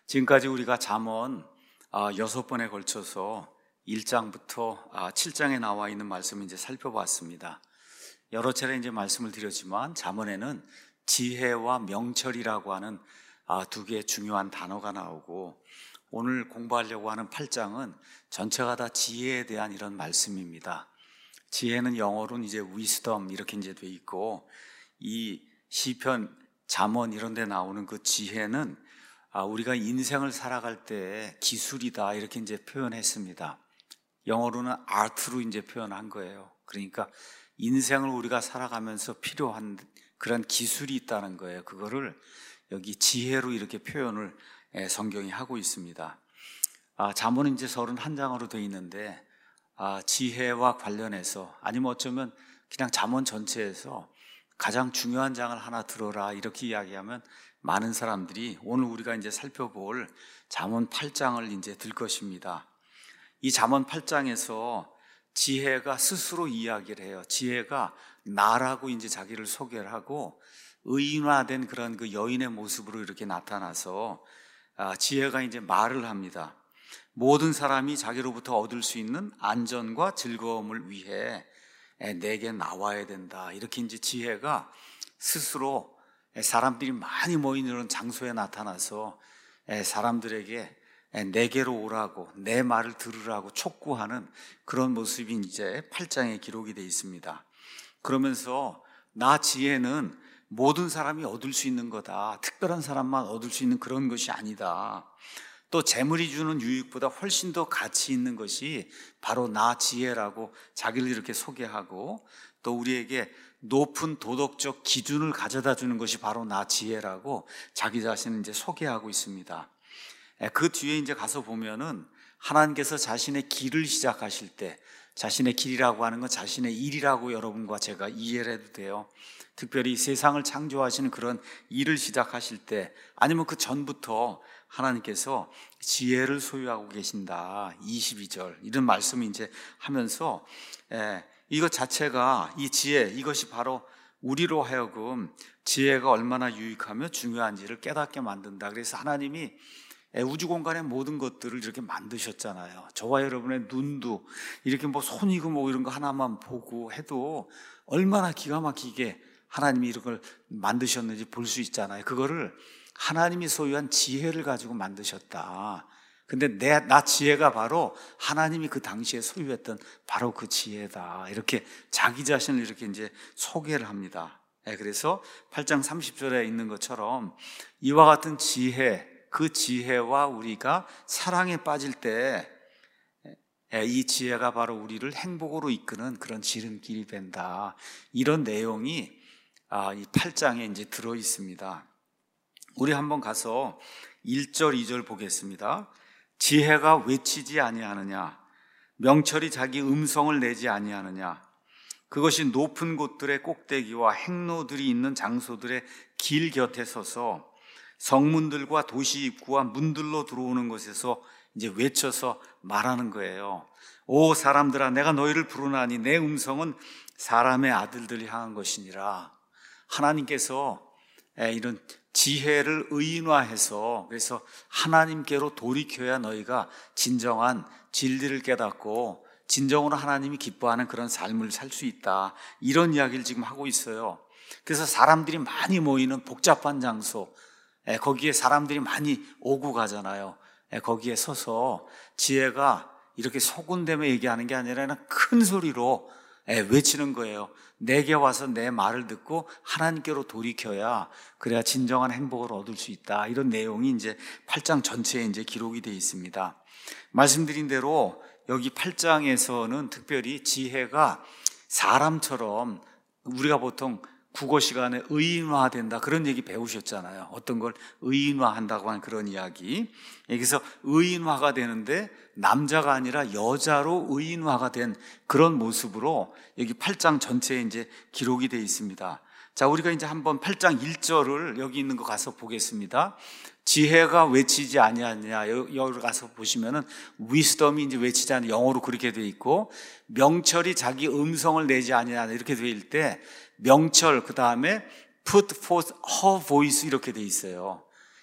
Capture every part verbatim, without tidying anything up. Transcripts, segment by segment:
지금까지 우리가 잠언 여섯 번에 걸쳐서 일 장부터 칠 장에 나와 있는 말씀을 이제 살펴봤습니다. 여러 차례 이제 말씀을 드렸지만 잠언에는 지혜와 명철이라고 하는 두 개의 중요한 단어가 나오고, 오늘 공부하려고 하는 팔 장은 전체가 다 지혜에 대한 이런 말씀입니다. 지혜는 영어로는 이제 wisdom 이렇게 이제 돼 있고, 이 시편, 잠언 이런 데 나오는 그 지혜는 우리가 인생을 살아갈 때 기술이다 이렇게 이제 표현했습니다. 영어로는 art로 이제 표현한 거예요. 그러니까 인생을 우리가 살아가면서 필요한 그런 기술이 있다는 거예요. 그거를 여기 지혜로 이렇게 표현을 성경이 하고 있습니다. 아, 잠언은 이제 서른한 장으로 되어 있는데, 아, 지혜와 관련해서, 아니면 어쩌면 그냥 잠언 전체에서 가장 중요한 장을 하나 들어라 이렇게 이야기하면 많은 사람들이 오늘 우리가 이제 살펴볼 잠언 팔 장을 이제 들 것입니다. 이 잠언 팔 장에서 지혜가 스스로 이야기를 해요. 지혜가 나라고 이제 자기를 소개를 하고, 의인화된 그런 그 여인의 모습으로 이렇게 나타나서 지혜가 이제 말을 합니다. 모든 사람이 자기로부터 얻을 수 있는 안전과 즐거움을 위해 내게 나와야 된다. 이렇게 이제 지혜가 스스로 사람들이 많이 모이는 이런 장소에 나타나서 사람들에게 내게로 오라고, 내 말을 들으라고 촉구하는 그런 모습이 이제 팔 장에 기록이 되어 있습니다. 그러면서 나 지혜는 모든 사람이 얻을 수 있는 거다. 특별한 사람만 얻을 수 있는 그런 것이 아니다. 또 재물이 주는 유익보다 훨씬 더 가치 있는 것이 바로 나 지혜라고 자기를 이렇게 소개하고, 또 우리에게 높은 도덕적 기준을 가져다 주는 것이 바로 나 지혜라고 자기 자신을 이제 소개하고 있습니다. 그 뒤에 이제 가서 보면은 하나님께서 자신의 길을 시작하실 때, 자신의 길이라고 하는 건 자신의 일이라고 여러분과 제가 이해를 해도 돼요. 특별히 세상을 창조하시는 그런 일을 시작하실 때, 아니면 그 전부터 하나님께서 지혜를 소유하고 계신다. 이십이 절 이런 말씀을 이제 하면서 예, 이것 자체가, 이 지혜, 이것이 바로 우리로 하여금 지혜가 얼마나 유익하며 중요한지를 깨닫게 만든다. 그래서 하나님이 우주 공간의 모든 것들을 이렇게 만드셨잖아요. 저와 여러분의 눈도 이렇게 뭐 손이고 뭐 이런 거 하나만 보고 해도 얼마나 기가 막히게 하나님이 이런 걸 만드셨는지 볼 수 있잖아요. 그거를 하나님이 소유한 지혜를 가지고 만드셨다. 근데 내, 나 지혜가 바로 하나님이 그 당시에 소유했던 바로 그 지혜다. 이렇게 자기 자신을 이렇게 이제 소개를 합니다. 네, 그래서 팔 장 삼십 절에 있는 것처럼 이와 같은 지혜, 그 지혜와 우리가 사랑에 빠질 때 이 지혜가 바로 우리를 행복으로 이끄는 그런 지름길이 된다. 이런 내용이 이 팔 장에 이제 들어 있습니다. 우리 한번 가서 일 절, 이 절 보겠습니다. 지혜가 외치지 아니하느냐, 명철이 자기 음성을 내지 아니하느냐, 그것이 높은 곳들의 꼭대기와 행로들이 있는 장소들의 길 곁에 서서 성문들과 도시 입구와 문들로 들어오는 곳에서 이제 외쳐서 말하는 거예요. 오 사람들아, 내가 너희를 부르나니 내 음성은 사람의 아들들이 향한 것이니라. 하나님께서 이런 지혜를 의인화해서, 그래서 하나님께로 돌이켜야 너희가 진정한 진리를 깨닫고 진정으로 하나님이 기뻐하는 그런 삶을 살 수 있다. 이런 이야기를 지금 하고 있어요. 그래서 사람들이 많이 모이는 복잡한 장소, 거기에 사람들이 많이 오고 가잖아요. 거기에 서서 지혜가 이렇게 소근대며 얘기하는 게 아니라 큰 소리로 외치는 거예요. 내게 와서 내 말을 듣고 하나님께로 돌이켜야, 그래야 진정한 행복을 얻을 수 있다. 이런 내용이 이제 팔 장 전체에 이제 기록이 되어 있습니다. 말씀드린 대로 여기 팔 장에서는 특별히 지혜가 사람처럼, 우리가 보통 국어 시간에 의인화된다 그런 얘기 배우셨잖아요. 어떤 걸 의인화한다고 하는 그런 이야기. 여기서 의인화가 되는데 남자가 아니라 여자로 의인화가 된 그런 모습으로 여기 팔 장 전체에 이제 기록이 되어 있습니다. 자, 우리가 이제 한번 팔 장 일 절을 여기 있는 거 가서 보겠습니다. 지혜가 외치지 아니하느냐, 여기 가서 보시면은 wisdom이 이제 외치지 않는, 영어로 그렇게 되어 있고, 명철이 자기 음성을 내지 아니하느냐 이렇게 되어 있을 때 명철, 그 다음에 put forth her voice 이렇게 돼 있어요.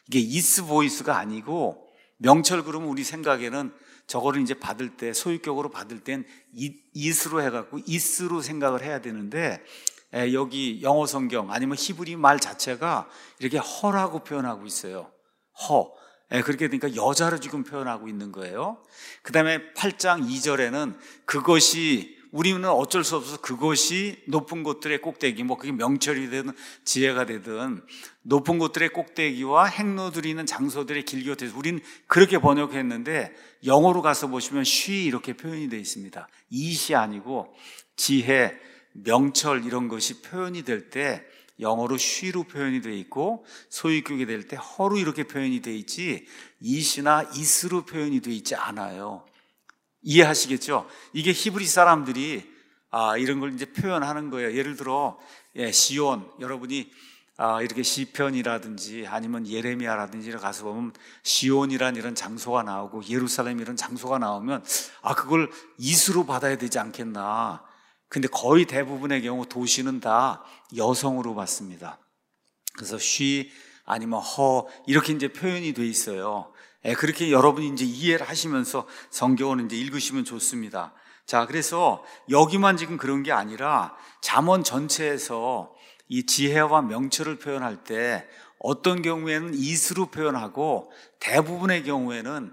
이게 is voice가 아니고, 명철 그러면 우리 생각에는 저거를 이제 받을 때, 소유격으로 받을 땐 is로 해갖고 is로 생각을 해야 되는데, 에, 여기 영어 성경 아니면 히브리 말 자체가 이렇게 허라고 표현하고 있어요. 허. 에, 그렇게 되니까 여자로 지금 표현하고 있는 거예요. 그 다음에 팔 장 이 절에는 그것이, 우리는 어쩔 수 없어서 그것이 높은 곳들의 꼭대기, 뭐 그게 명철이 되든 지혜가 되든 높은 곳들의 꼭대기와 행로들이 있는 장소들의 길 곁에서, 우리는 그렇게 번역했는데 영어로 가서 보시면 she 이렇게 표현이 되어 있습니다. it이 아니고 지혜, 명철 이런 것이 표현이 될 때 영어로 she로 표현이 되어 있고, 소유격이 될 때 her로 이렇게 표현이 되어 있지 it이나 is로 표현이 되어 있지 않아요. 이해하시겠죠? 이게 히브리 사람들이 아, 이런 걸 이제 표현하는 거예요. 예를 들어, 예, 시온, 여러분이 아, 이렇게 시편이라든지 아니면 예레미야라든지 가서 보면 시온이란 이런 장소가 나오고 예루살렘 이런 장소가 나오면 아, 그걸 이수로 받아야 되지 않겠나. 근데 거의 대부분의 경우 도시는 다 여성으로 받습니다. 그래서 she 아니면 her 이렇게 이제 표현이 돼 있어요. 예, 그렇게 여러분이 이제 이해를 하시면서 성경을 이제 읽으시면 좋습니다. 자, 그래서 여기만 지금 그런 게 아니라 잠언 전체에서 이 지혜와 명철을 표현할 때 어떤 경우에는 is로 표현하고 대부분의 경우에는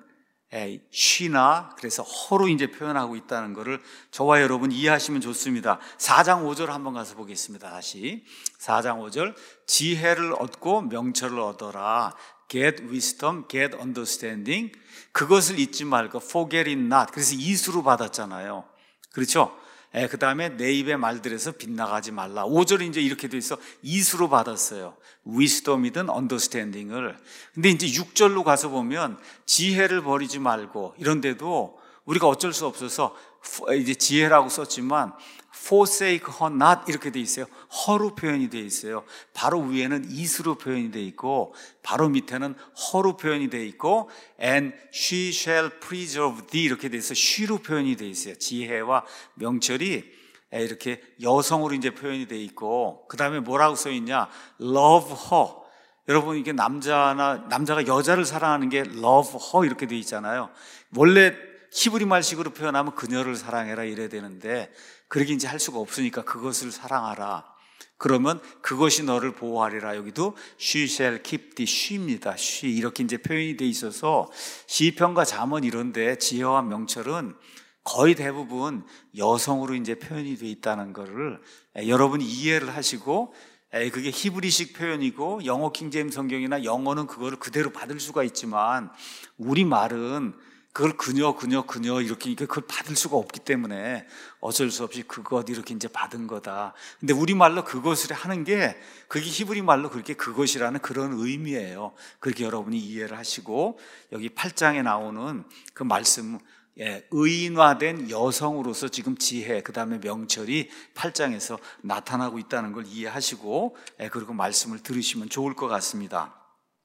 she나 그래서 her로 이제 표현하고 있다는 것을 저와 여러분 이해하시면 좋습니다. 사 장 오 절 한번 가서 보겠습니다. 다시 사 장 오 절, 지혜를 얻고 명철을 얻어라. Get wisdom, get understanding. 그것을 잊지 말고 forget it not. 그래서 이수로 받았잖아요. 그렇죠? 예, 그 다음에 내 입의 말들에서 빗나가지 말라. 오 절이 이제 이렇게 돼 있어. 이수로 받았어요. wisdom이든 understanding을. 근데 이제 육 절로 가서 보면 지혜를 버리지 말고, 이런데도 우리가 어쩔 수 없어서 이제 지혜라고 썼지만 forsake her not 이렇게 돼 있어요. her로 표현이 돼 있어요. 바로 위에는 is로 표현이 돼 있고, 바로 밑에는 her로 표현이 돼 있고, and she shall preserve thee 이렇게 돼 있어요. she로 표현이 돼 있어요. 지혜와 명철이 이렇게 여성으로 이제 표현이 돼 있고, 그 다음에 뭐라고 써 있냐? love her. 여러분, 이게 남자나 남자가 여자를 사랑하는 게 love her 이렇게 돼 있잖아요. 원래 히브리 말식으로 표현하면 그녀를 사랑해라 이래야 되는데 그렇게 이제 할 수가 없으니까 그것을 사랑하라. 그러면 그것이 너를 보호하리라. 여기도 she shall keep thee, she입니다. she 이렇게 이제 표현이 돼 있어서 시편과 잠언 이런데 지혜와 명철은 거의 대부분 여성으로 이제 표현이 돼 있다는 것을 여러분이 이해를 하시고, 그게 히브리식 표현이고 영어 킹제임스 성경이나 영어는 그거를 그대로 받을 수가 있지만 우리 말은 그걸 그녀, 그녀, 그녀 이렇게 그걸 받을 수가 없기 때문에 어쩔 수 없이 그것 이렇게 이제 받은 거다. 근데 우리말로 그것을 하는 게 그게 히브리 말로 그렇게 그것이라는 그런 의미예요. 그렇게 여러분이 이해를 하시고 여기 팔 장에 나오는 그 말씀, 예, 의인화된 여성으로서 지금 지혜, 그 다음에 명철이 팔 장에서 나타나고 있다는 걸 이해하시고, 예, 그리고 말씀을 들으시면 좋을 것 같습니다.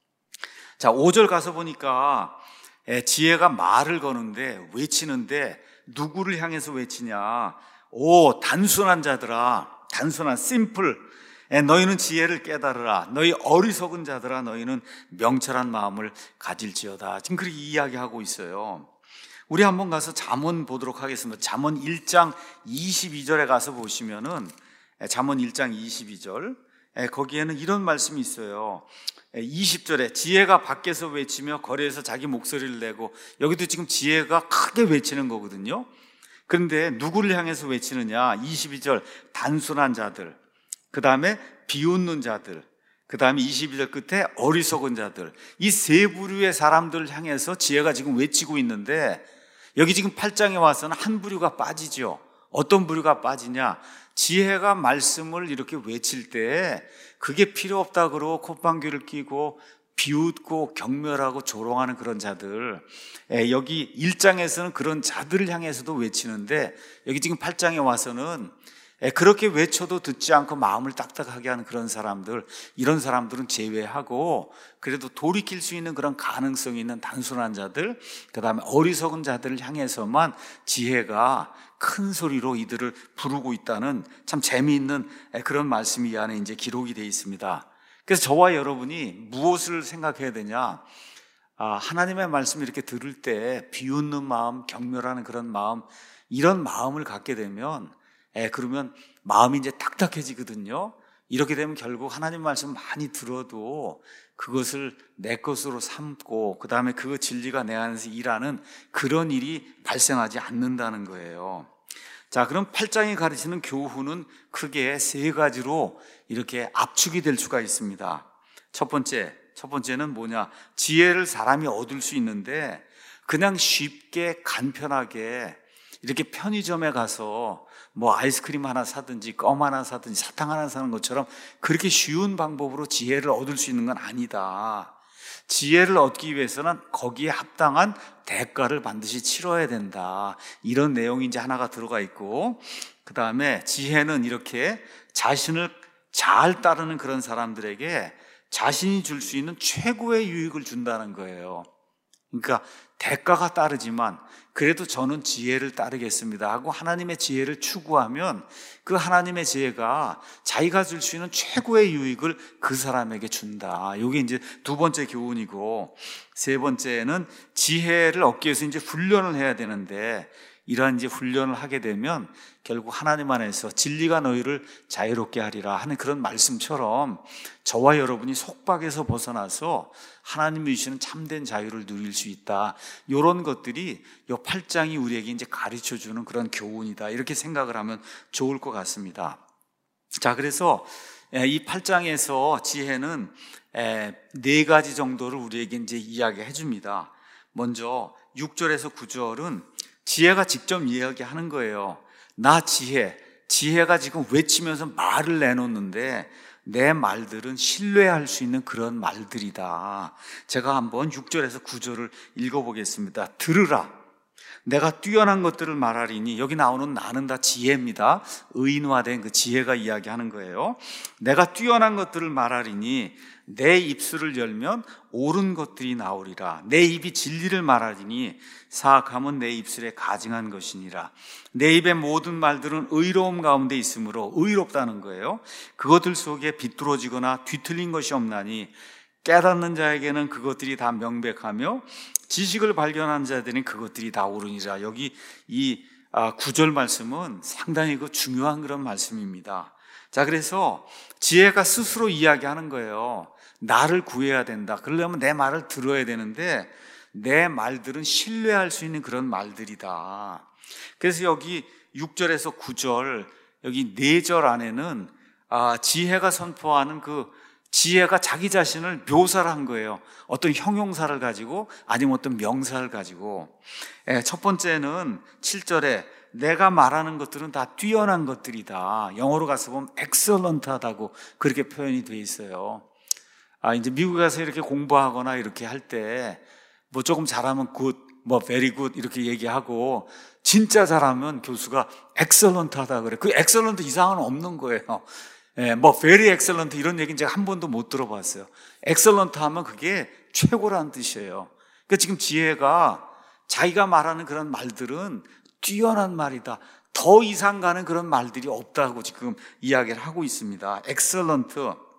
자, 오 절 가서 보니까 예, 지혜가 말을 거는데 외치는데 누구를 향해서 외치냐? 오, 단순한 자들아, 단순한 심플, 예, 너희는 지혜를 깨달으라. 너희 어리석은 자들아, 너희는 명철한 마음을 가질지어다. 지금 그렇게 이야기하고 있어요. 우리 한번 가서 잠언 보도록 하겠습니다. 잠언 일 장 이십이 절에 가서 보시면은, 잠언 일 장 이십이 절, 거기에는 이런 말씀이 있어요. 이십 절에 지혜가 밖에서 외치며 거리에서 자기 목소리를 내고, 여기도 지금 지혜가 크게 외치는 거거든요. 그런데 누구를 향해서 외치느냐? 이십이 절, 단순한 자들, 그 다음에 비웃는 자들, 그 다음에 이십이 절 끝에 어리석은 자들, 이 세 부류의 사람들을 향해서 지혜가 지금 외치고 있는데, 여기 지금 팔 장에 와서는 한 부류가 빠지죠. 어떤 부류가 빠지냐? 지혜가 말씀을 이렇게 외칠 때 그게 필요 없다 그러고 콧방귀를 뀌고 비웃고 경멸하고 조롱하는 그런 자들, 여기 일 장에서는 그런 자들을 향해서도 외치는데 여기 지금 팔 장에 와서는 그렇게 외쳐도 듣지 않고 마음을 딱딱하게 하는 그런 사람들, 이런 사람들은 제외하고 그래도 돌이킬 수 있는 그런 가능성이 있는 단순한 자들, 그 다음에 어리석은 자들을 향해서만 지혜가 큰 소리로 이들을 부르고 있다는 참 재미있는 그런 말씀이 이 안에 이제 기록이 되어 있습니다. 그래서 저와 여러분이 무엇을 생각해야 되냐? 아, 하나님의 말씀을 이렇게 들을 때 비웃는 마음, 경멸하는 그런 마음, 이런 마음을 갖게 되면, 에, 그러면 마음이 이제 딱딱해지거든요. 이렇게 되면 결국 하나님 말씀 많이 들어도 그것을 내 것으로 삼고 그 다음에 그 진리가 내 안에서 일하는 그런 일이 발생하지 않는다는 거예요. 자, 그럼 팔 장이 가르치는 교훈은 크게 세 가지로 이렇게 압축이 될 수가 있습니다. 첫 번째, 첫 번째는 뭐냐? 지혜를 사람이 얻을 수 있는데 그냥 쉽게 간편하게 이렇게 편의점에 가서 뭐 아이스크림 하나 사든지 껌 하나 사든지 사탕 하나 사는 것처럼 그렇게 쉬운 방법으로 지혜를 얻을 수 있는 건 아니다. 지혜를 얻기 위해서는 거기에 합당한 대가를 반드시 치러야 된다. 이런 내용이 이제 하나가 들어가 있고, 그 다음에 지혜는 이렇게 자신을 잘 따르는 그런 사람들에게 자신이 줄 수 있는 최고의 유익을 준다는 거예요. 그러니까 대가가 따르지만 그래도 저는 지혜를 따르겠습니다 하고 하나님의 지혜를 추구하면 그 하나님의 지혜가 자기가 줄 수 있는 최고의 유익을 그 사람에게 준다. 이게 이제 두 번째 교훈이고, 세 번째는 지혜를 얻기 위해서 이제 훈련을 해야 되는데, 이러한 이제 훈련을 하게 되면 결국 하나님 안에서 진리가 너희를 자유롭게 하리라 하는 그런 말씀처럼 저와 여러분이 속박에서 벗어나서 하나님이 주시는 참된 자유를 누릴 수 있다. 이런 것들이 이 팔 장이 우리에게 이제 가르쳐 주는 그런 교훈이다. 이렇게 생각을 하면 좋을 것 같습니다. 자, 그래서 이 팔 장에서 지혜는 네 가지 정도를 우리에게 이제 이야기해 줍니다. 먼저 육 절에서 구 절은 지혜가 직접 이야기하는 거예요. 나 지혜, 지혜가 지금 외치면서 말을 내놓는데 내 말들은 신뢰할 수 있는 그런 말들이다. 제가 한번 육 절에서 구 절을 읽어보겠습니다. 들으라, 내가 뛰어난 것들을 말하리니, 여기 나오는 나는 다 지혜입니다. 의인화된 그 지혜가 이야기하는 거예요. 내가 뛰어난 것들을 말하리니 내 입술을 열면 옳은 것들이 나오리라. 내 입이 진리를 말하리니 사악함은 내 입술에 가증한 것이니라. 내 입의 모든 말들은 의로움 가운데 있으므로, 의롭다는 거예요. 그것들 속에 비뚤어지거나 뒤틀린 것이 없나니 깨닫는 자에게는 그것들이 다 명백하며 지식을 발견한 자들은 그것들이 다 옳으니라. 여기 이 구 절 말씀은 상당히 그 중요한 그런 말씀입니다. 자, 그래서 지혜가 스스로 이야기하는 거예요. 나를 구해야 된다. 그러려면 내 말을 들어야 되는데 내 말들은 신뢰할 수 있는 그런 말들이다. 그래서 여기 육 절에서 구 절, 여기 네 절 안에는 아, 지혜가 선포하는 그 지혜가 자기 자신을 묘사를 한 거예요. 어떤 형용사를 가지고 아니면 어떤 명사를 가지고. 첫 번째는 칠 절에 내가 말하는 것들은 다 뛰어난 것들이다. 영어로 가서 보면 excellent하다고 그렇게 표현이 되어 있어요. 아, 이제 미국에 가서 이렇게 공부하거나 이렇게 할 때 뭐 조금 잘하면 good, 뭐 very good 이렇게 얘기하고 진짜 잘하면 교수가 excellent하다 그래. 그 excellent 이상은 없는 거예요. 예, 뭐 very excellent 이런 얘기는 제가 한 번도 못 들어봤어요. excellent 하면 그게 최고라는 뜻이에요. 그러니까 지금 지혜가 자기가 말하는 그런 말들은 뛰어난 말이다. 더 이상 가는 그런 말들이 없다고 지금 이야기를 하고 있습니다. excellent.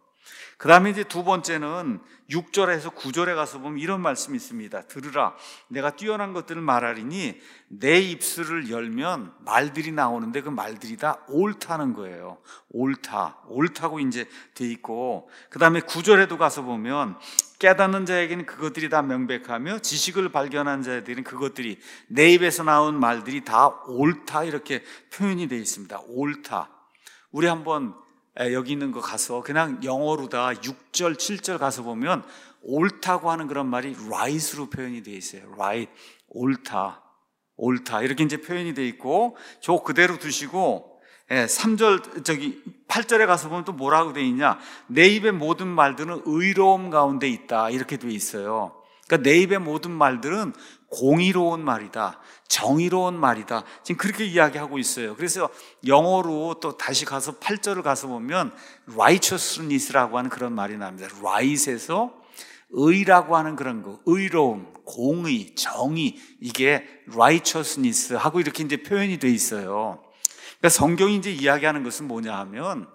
그 다음에 이제 두 번째는 육 절에서 구 절에 가서 보면 이런 말씀이 있습니다. 들으라, 내가 뛰어난 것들을 말하리니 내 입술을 열면 말들이 나오는데 그 말들이 다 옳다는 거예요. 옳다, 옳다고 이제 돼 있고, 그 다음에 구 절에도 가서 보면 깨닫는 자에게는 그것들이 다 명백하며 지식을 발견한 자들은 그것들이, 내 입에서 나온 말들이 다 옳다 이렇게 표현이 되어 있습니다. 옳다. 우리 한번 여기 있는 거 가서 그냥 영어로 다 육 절, 칠 절 가서 보면 옳다고 하는 그런 말이 right로 표현이 되어 있어요. right, 옳다, 옳다 이렇게 이제 표현이 되어 있고, 저 그대로 두시고 삼 절, 저기 팔 절에 가서 보면 또 뭐라고 되어 있냐, 내 입의 모든 말들은 의로움 가운데 있다 이렇게 되어 있어요. 그러니까 내 입의 모든 말들은 공의로운 말이다, 정의로운 말이다, 지금 그렇게 이야기하고 있어요. 그래서 영어로 또 다시 가서 팔 절을 가서 보면 righteousness라고 하는 그런 말이 나옵니다. right에서 의라고 하는 그런 거, 의로움, 공의, 정의, 이게 righteousness 하고 이렇게 이제 표현이 돼 있어요. 그러니까 성경이 이제 이야기하는 것은 뭐냐 하면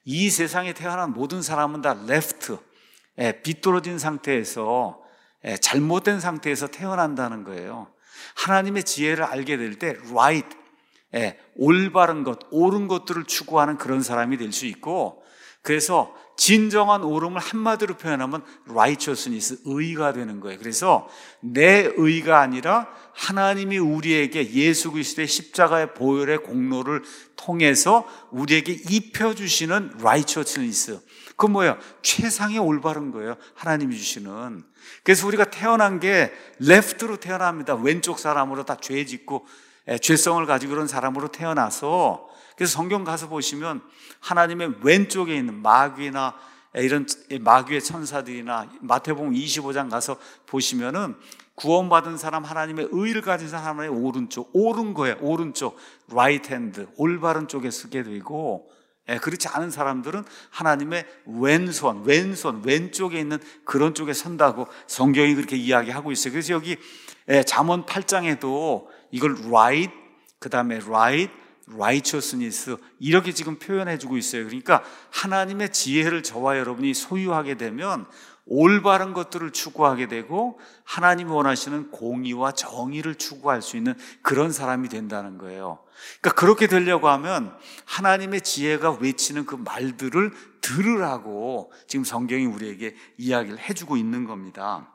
이 세상에 태어난 모든 사람은 다 left, 예, 비뚤어진 상태에서, 예, 잘못된 상태에서 태어난다는 거예요. 하나님의 지혜를 알게 될 때 right, 예, 올바른 것, 옳은 것들을 추구하는 그런 사람이 될 수 있고, 그래서 진정한 옳음을 한마디로 표현하면 righteousness, 의가 되는 거예요. 그래서 내 의가 아니라 하나님이 우리에게 예수 그리스도의 십자가의 보혈의 공로를 통해서 우리에게 입혀주시는 righteousness, 그건 뭐예요? 최상의 올바른 거예요, 하나님이 주시는. 그래서 우리가 태어난 게 left로 태어납니다. 왼쪽 사람으로 다 죄 짓고 죄성을 가지고 그런 사람으로 태어나서, 그래서 성경 가서 보시면 하나님의 왼쪽에 있는 마귀나 이런 마귀의 천사들이나 마태복음 이십오 장 가서 보시면은 구원받은 사람, 하나님의 의를 가진 사람의 오른쪽, 옳은 거예요. 오른쪽, right hand, 올바른 쪽에 서게 되고, 예, 그렇지 않은 사람들은 하나님의 왼손, 왼손, 왼쪽에 있는 그런 쪽에 선다고 성경이 그렇게 이야기하고 있어요. 그래서 여기 예, 잠언 팔 장에도 이걸 right, 그 다음에 right, righteousness 이렇게 지금 표현해주고 있어요. 그러니까 하나님의 지혜를 저와 여러분이 소유하게 되면 올바른 것들을 추구하게 되고 하나님이 원하시는 공의와 정의를 추구할 수 있는 그런 사람이 된다는 거예요. 그러니까 그렇게 되려고 하면 하나님의 지혜가 외치는 그 말들을 들으라고 지금 성경이 우리에게 이야기를 해주고 있는 겁니다.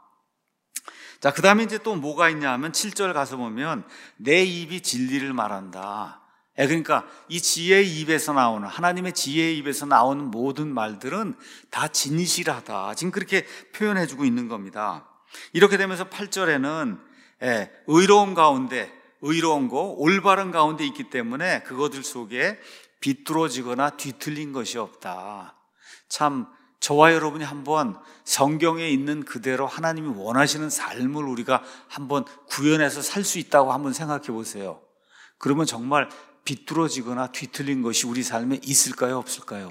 자, 그 다음에 이제 또 뭐가 있냐 하면 칠 절 가서 보면 내 입이 진리를 말한다. 예, 그러니까 이 지혜의 입에서 나오는, 하나님의 지혜의 입에서 나오는 모든 말들은 다 진실하다. 지금 그렇게 표현해주고 있는 겁니다. 이렇게 되면서 팔 절에는 예, 의로운 가운데, 의로운 거, 올바른 가운데 있기 때문에 그것들 속에 비뚤어지거나 뒤틀린 것이 없다. 참 저와 여러분이 한번 성경에 있는 그대로 하나님이 원하시는 삶을 우리가 한번 구현해서 살 수 있다고 한번 생각해 보세요. 그러면 정말 비뚤어지거나 뒤틀린 것이 우리 삶에 있을까요? 없을까요?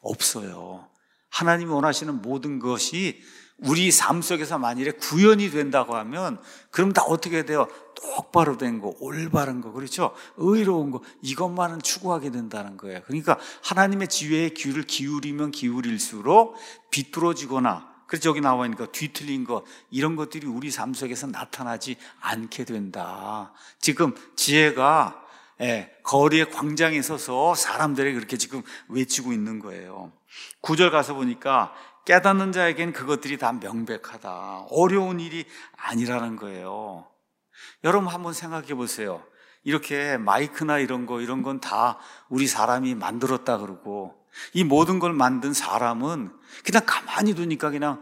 없어요. 하나님이 원하시는 모든 것이 우리 삶 속에서 만일에 구현이 된다고 하면 그럼 다 어떻게 돼요? 똑바로 된 거, 올바른 거, 그렇죠? 의로운 거, 이것만은 추구하게 된다는 거예요. 그러니까 하나님의 지혜에 귀를 기울이면 기울일수록 비뚤어지거나, 그래서 여기 나와 있는 거, 뒤틀린 것, 이런 것들이 우리 삶 속에서 나타나지 않게 된다. 지금 지혜가 예, 거리의 광장에 서서 사람들에게 그렇게 지금 외치고 있는 거예요. 구 절 가서 보니까 깨닫는 자에겐 그것들이 다 명백하다. 어려운 일이 아니라는 거예요. 여러분 한번 생각해 보세요. 이렇게 마이크나 이런 거, 이런 건 다 우리 사람이 만들었다 그러고, 이 모든 걸 만든 사람은 그냥 가만히 두니까 그냥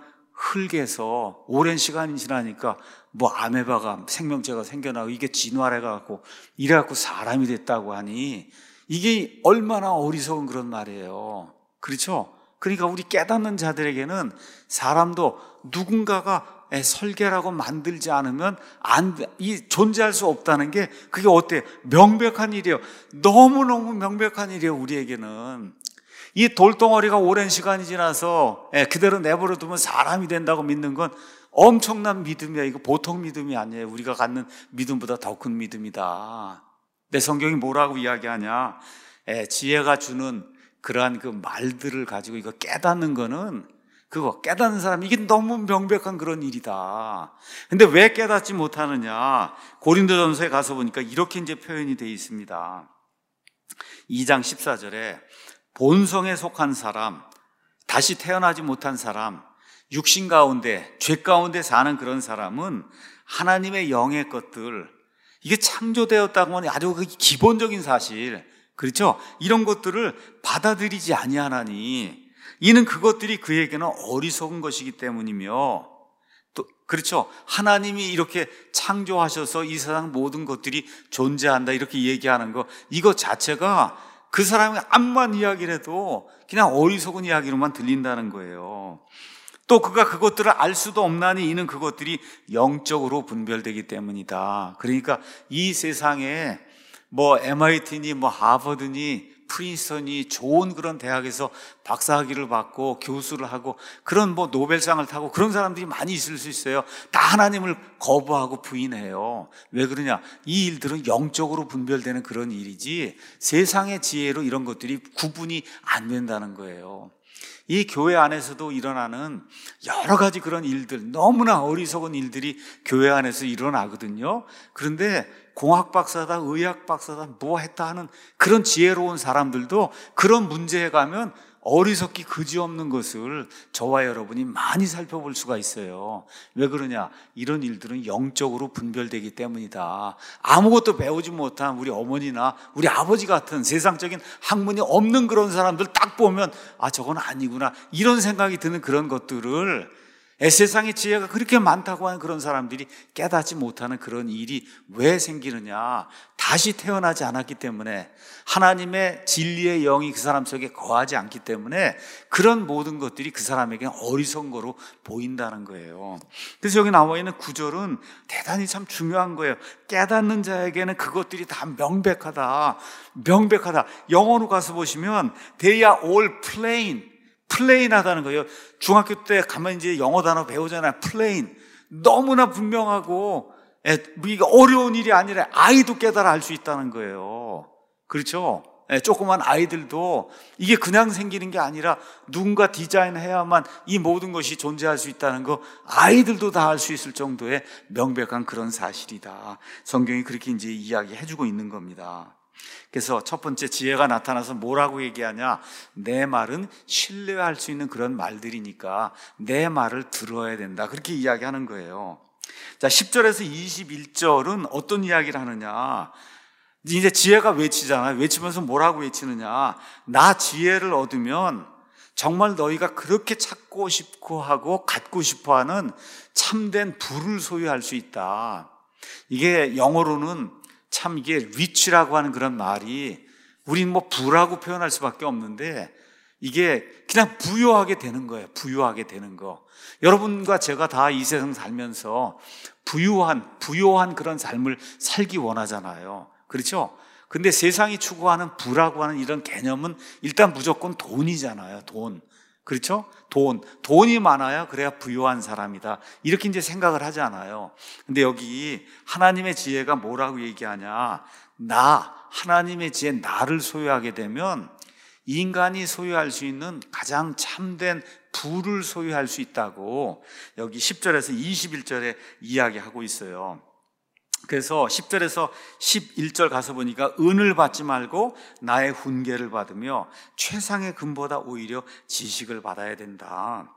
흙에서 오랜 시간이 지나니까 뭐 아메바가, 생명체가 생겨나고 이게 진화해갖고 이래갖고 사람이 됐다고 하니 이게 얼마나 어리석은 그런 말이에요. 그렇죠? 그러니까 우리 깨닫는 자들에게는 사람도 누군가가 설계라고 만들지 않으면 안, 이 존재할 수 없다는 게 그게 어때요? 명백한 일이에요. 너무너무 명백한 일이에요, 우리에게는. 이 돌덩어리가 오랜 시간이 지나서 그대로 내버려 두면 사람이 된다고 믿는 건 엄청난 믿음이야. 이거 보통 믿음이 아니에요. 우리가 갖는 믿음보다 더 큰 믿음이다. 내 성경이 뭐라고 이야기하냐? 지혜가 주는 그러한 그 말들을 가지고 이거 깨닫는 거는, 그거 깨닫는 사람, 이게 너무 명백한 그런 일이다. 근데 왜 깨닫지 못하느냐? 고린도전서에 가서 보니까 이렇게 이제 표현이 되어 있습니다. 이 장 십사 절에 본성에 속한 사람, 다시 태어나지 못한 사람, 육신 가운데, 죄 가운데 사는 그런 사람은 하나님의 영의 것들, 이게 창조되었다고 하니 아주 기본적인 사실, 그렇죠? 이런 것들을 받아들이지 아니하나니 이는 그것들이 그에게는 어리석은 것이기 때문이며, 또 그렇죠? 하나님이 이렇게 창조하셔서 이 세상 모든 것들이 존재한다 이렇게 얘기하는 거, 이것 자체가 그 사람이 암만 이야기를 해도 그냥 어리석은 이야기로만 들린다는 거예요. 또 그가 그것들을 알 수도 없나니 이는 그것들이 영적으로 분별되기 때문이다. 그러니까 이 세상에 뭐 엠아이티니 뭐 하버드니 프린스턴이 좋은 그런 대학에서 박사학위를 받고 교수를 하고 그런 뭐 노벨상을 타고 그런 사람들이 많이 있을 수 있어요. 다 하나님을 거부하고 부인해요. 왜 그러냐? 이 일들은 영적으로 분별되는 그런 일이지 세상의 지혜로 이런 것들이 구분이 안 된다는 거예요. 이 교회 안에서도 일어나는 여러 가지 그런 일들, 너무나 어리석은 일들이 교회 안에서 일어나거든요. 그런데 공학 박사다, 의학 박사다, 뭐 했다 하는 그런 지혜로운 사람들도 그런 문제에 가면 어리석기 그지없는 것을 저와 여러분이 많이 살펴볼 수가 있어요. 왜 그러냐? 이런 일들은 영적으로 분별되기 때문이다. 아무것도 배우지 못한 우리 어머니나 우리 아버지 같은 세상적인 학문이 없는 그런 사람들 딱 보면 아, 저건 아니구나, 이런 생각이 드는 그런 것들을 세상의 지혜가 그렇게 많다고 하는 그런 사람들이 깨닫지 못하는 그런 일이 왜 생기느냐? 다시 태어나지 않았기 때문에, 하나님의 진리의 영이 그 사람 속에 거하지 않기 때문에 그런 모든 것들이 그 사람에게 어리석은 거로 보인다는 거예요. 그래서 여기 나와 있는 구절은 대단히 참 중요한 거예요. 깨닫는 자에게는 그것들이 다 명백하다. 명백하다. 영어로 가서 보시면 They are all plain. 플레인하다는 거예요. 중학교 때 가면 이제 영어 단어 배우잖아요. 플레인. 너무나 분명하고, 예, 이게 어려운 일이 아니라 아이도 깨달아 알 수 있다는 거예요. 그렇죠? 예, 조그만 아이들도 이게 그냥 생기는 게 아니라 누군가 디자인해야만 이 모든 것이 존재할 수 있다는 거 아이들도 다 알 수 있을 정도의 명백한 그런 사실이다. 성경이 그렇게 이제 이야기해주고 있는 겁니다. 그래서 첫 번째, 지혜가 나타나서 뭐라고 얘기하냐? 내 말은 신뢰할 수 있는 그런 말들이니까 내 말을 들어야 된다. 그렇게 이야기하는 거예요. 자, 십 절에서 이십일 절은 어떤 이야기를 하느냐? 이제 지혜가 외치잖아요. 외치면서 뭐라고 외치느냐? 나 지혜를 얻으면 정말 너희가 그렇게 찾고 싶고 하고 갖고 싶어 하는 참된 부를 소유할 수 있다. 이게 영어로는 참 이게 리치라고 하는 그런 말이 우린 뭐 부라고 표현할 수밖에 없는데 이게 그냥 부유하게 되는 거예요. 부유하게 되는 거. 여러분과 제가 다 이 세상 살면서 부유한 부유한 그런 삶을 살기 원하잖아요. 그렇죠? 근데 세상이 추구하는 부라고 하는 이런 개념은 일단 무조건 돈이잖아요. 돈. 그렇죠? 돈. 돈이 많아야 그래야 부유한 사람이다. 이렇게 이제 생각을 하지 않아요. 근데 여기 하나님의 지혜가 뭐라고 얘기하냐? 나, 하나님의 지혜, 나를 소유하게 되면 인간이 소유할 수 있는 가장 참된 부를 소유할 수 있다고 여기 십 절에서 이십일 절에 이야기하고 있어요. 그래서 십 절에서 십일 절 가서 보니까 은을 받지 말고 나의 훈계를 받으며 최상의 금보다 오히려 지식을 받아야 된다.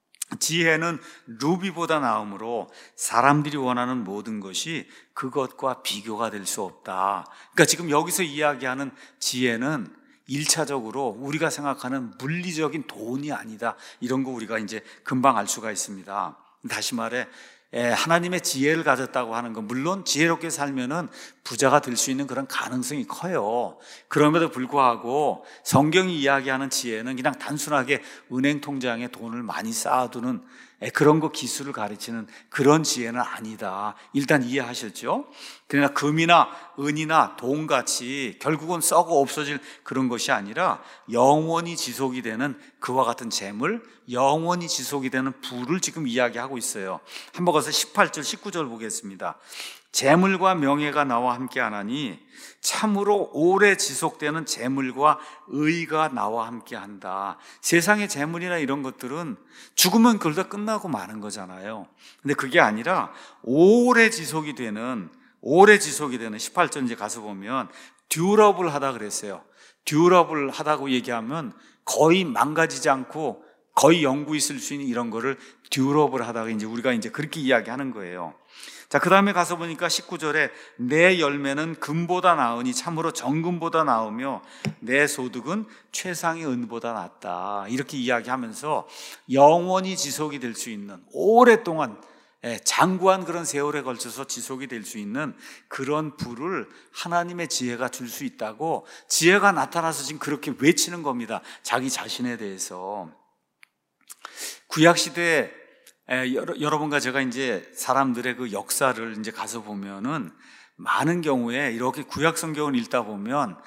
지혜는 루비보다 나음으로 사람들이 원하는 모든 것이 그것과 비교가 될 수 없다. 그러니까 지금 여기서 이야기하는 지혜는 일차적으로 우리가 생각하는 물리적인 돈이 아니다. 이런 거 우리가 이제 금방 알 수가 있습니다. 다시 말해 하나님의 지혜를 가졌다고 하는 건 물론 지혜롭게 살면은 부자가 될 수 있는 그런 가능성이 커요. 그럼에도 불구하고 성경이 이야기하는 지혜는 그냥 단순하게 은행 통장에 돈을 많이 쌓아두는 그런 거 기술을 가르치는 그런 지혜는 아니다. 일단 이해하셨죠? 그러나 금이나 은이나 돈같이 결국은 썩어 없어질 그런 것이 아니라 영원히 지속이 되는 그와 같은 재물, 영원히 지속이 되는 부를 지금 이야기하고 있어요. 한번 가서 십팔 절, 십구 절 보겠습니다. 재물과 명예가 나와 함께하나니 참으로 오래 지속되는 재물과 의가 나와 함께한다. 세상의 재물이나 이런 것들은 죽으면 그러다 끝나고 마는 거잖아요. 근데 그게 아니라 오래 지속이 되는 오래 지속이 되는 십팔 절 이제 가서 보면 듀러블 하다 그랬어요. 듀러블 하다고 얘기하면 거의 망가지지 않고 거의 영구 있을 수 있는 이런 거를 듀러블 하다가 이제 우리가 이제 그렇게 이야기하는 거예요. 자, 그 다음에 가서 보니까 십구 절에 내 열매는 금보다 나으니 참으로 정금보다 나으며 내 소득은 최상의 은보다 낫다. 이렇게 이야기하면서 영원히 지속이 될 수 있는 오랫동안 장구한 그런 세월에 걸쳐서 지속이 될 수 있는 그런 부를 하나님의 지혜가 줄 수 있다고 지혜가 나타나서 지금 그렇게 외치는 겁니다. 자기 자신에 대해서. 구약시대에 에, 여러, 여러분과 제가 이제 사람들의 그 역사를 이제 가서 보면은 많은 경우에 이렇게 구약 성경을 읽다 보면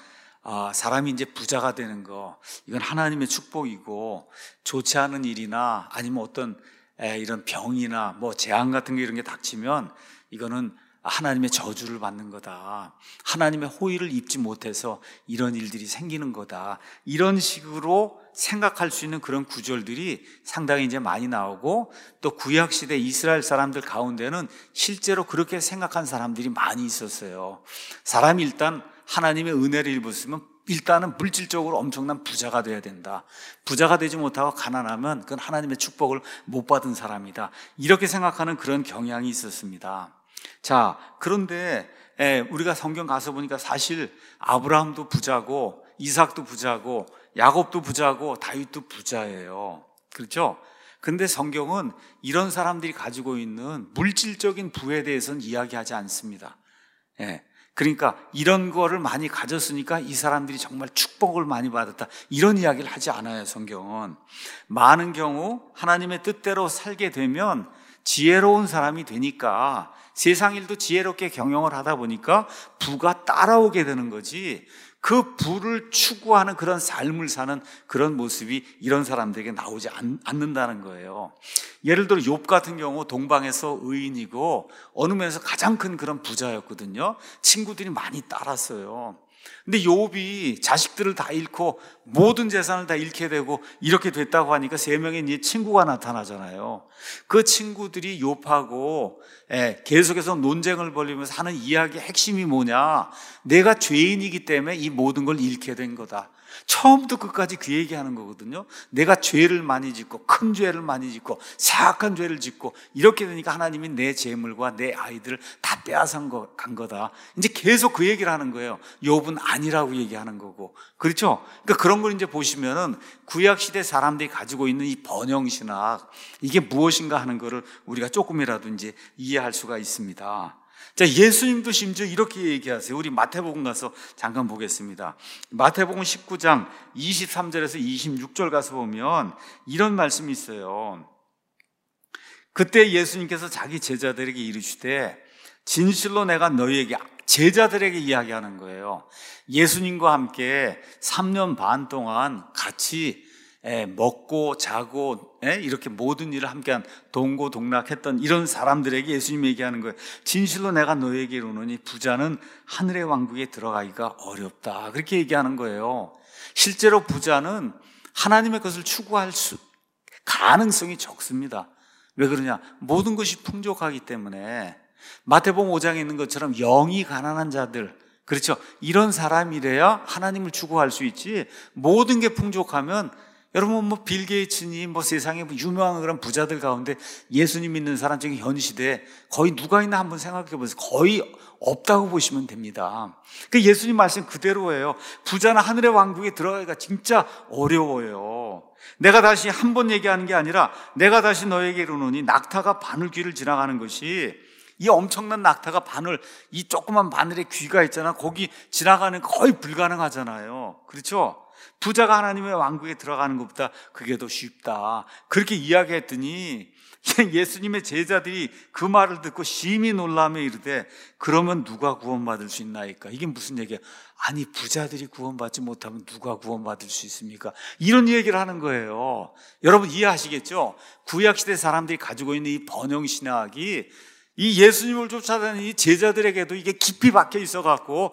아, 사람이 이제 부자가 되는 거, 이건 하나님의 축복이고, 좋지 않은 일이나 아니면 어떤 에, 이런 병이나 뭐 재앙 같은 게 이런 게 닥치면 이거는 하나님의 저주를 받는 거다. 하나님의 호의를 입지 못해서 이런 일들이 생기는 거다. 이런 식으로 생각할 수 있는 그런 구절들이 상당히 이제 많이 나오고, 또 구약시대 이스라엘 사람들 가운데는 실제로 그렇게 생각한 사람들이 많이 있었어요. 사람이 일단 하나님의 은혜를 입었으면 일단은 물질적으로 엄청난 부자가 돼야 된다. 부자가 되지 못하고 가난하면 그건 하나님의 축복을 못 받은 사람이다. 이렇게 생각하는 그런 경향이 있었습니다. 자, 그런데 우리가 성경 가서 보니까 사실 아브라함도 부자고 이삭도 부자고 야곱도 부자고 다윗도 부자예요. 그렇죠? 근데 성경은 이런 사람들이 가지고 있는 물질적인 부에 대해서는 이야기하지 않습니다. 예. 그러니까 이런 거를 많이 가졌으니까 이 사람들이 정말 축복을 많이 받았다, 이런 이야기를 하지 않아요. 성경은 많은 경우 하나님의 뜻대로 살게 되면 지혜로운 사람이 되니까 세상 일도 지혜롭게 경영을 하다 보니까 부가 따라오게 되는 거지, 그 부를 추구하는 그런 삶을 사는 그런 모습이 이런 사람들에게 나오지 않, 않는다는 거예요. 예를 들어 욥 같은 경우 동방에서 의인이고 어느 면에서 가장 큰 그런 부자였거든요. 친구들이 많이 따랐어요. 근데 욥이 자식들을 다 잃고 모든 재산을 다 잃게 되고 이렇게 됐다고 하니까 세 명의 이제 친구가 나타나잖아요. 그 친구들이 욥하고 예, 계속해서 논쟁을 벌이면서 하는 이야기의 핵심이 뭐냐, 내가 죄인이기 때문에 이 모든 걸 잃게 된 거다. 처음부터 끝까지 그 얘기하는 거거든요. 내가 죄를 많이 짓고 큰 죄를 많이 짓고 사악한 죄를 짓고 이렇게 되니까 하나님이 내 재물과 내 아이들을 다 빼앗은 거, 간 거다. 이제 계속 그 얘기를 하는 거예요. 욥은 아니라고 얘기하는 거고. 그렇죠? 그러니까 그런 걸 이제 보시면은 구약시대 사람들이 가지고 있는 이 번영신학, 이게 무엇인가 하는 거를 우리가 조금이라도 이제 이해할 수가 있습니다. 자, 예수님도 심지어 이렇게 얘기하세요. 우리 마태복음 가서 잠깐 보겠습니다. 마태복음 십구 장 이십삼 절에서 이십육 절 가서 보면 이런 말씀이 있어요. 그때 예수님께서 자기 제자들에게 이르시되 진실로 내가 너희에게, 제자들에게 이야기하는 거예요. 예수님과 함께 삼 년 반 동안 같이 먹고 자고 이렇게 모든 일을 함께한 동고동락했던 이런 사람들에게 예수님이 얘기하는 거예요. 진실로 내가 너에게 이르노니 부자는 하늘의 왕국에 들어가기가 어렵다, 그렇게 얘기하는 거예요. 실제로 부자는 하나님의 것을 추구할 수, 가능성이 적습니다. 왜 그러냐? 모든 것이 풍족하기 때문에. 마태복음 오 장에 있는 것처럼 영이 가난한 자들, 그렇죠? 이런 사람이래야 하나님을 추구할 수 있지, 모든 게 풍족하면, 여러분 뭐 빌 게이츠니 뭐 세상에 뭐 유명한 그런 부자들 가운데 예수님 믿는 사람 중에 현 시대에 거의 누가 있나 한번 생각해 보세요. 거의 없다고 보시면 됩니다. 그 예수님 말씀 그대로예요. 부자는 하늘의 왕국에 들어가기가 진짜 어려워요. 내가 다시 한 번 얘기하는 게 아니라 내가 다시 너에게 이르노니 낙타가 바늘귀를 지나가는 것이, 이 엄청난 낙타가 바늘, 이 조그만 바늘에 귀가 있잖아, 거기 지나가는 거 거의 불가능하잖아요. 그렇죠? 부자가 하나님의 왕국에 들어가는 것보다 그게 더 쉽다, 그렇게 이야기했더니 예수님의 제자들이 그 말을 듣고 심히 놀라며 이르되 그러면 누가 구원받을 수 있나이까? 이게 무슨 얘기야? 아니 부자들이 구원받지 못하면 누가 구원받을 수 있습니까? 이런 얘기를 하는 거예요. 여러분 이해하시겠죠? 구약시대 사람들이 가지고 있는 이 번영신학이 이 예수님을 쫓아다니는 이 제자들에게도 이게 깊이 박혀 있어갖고,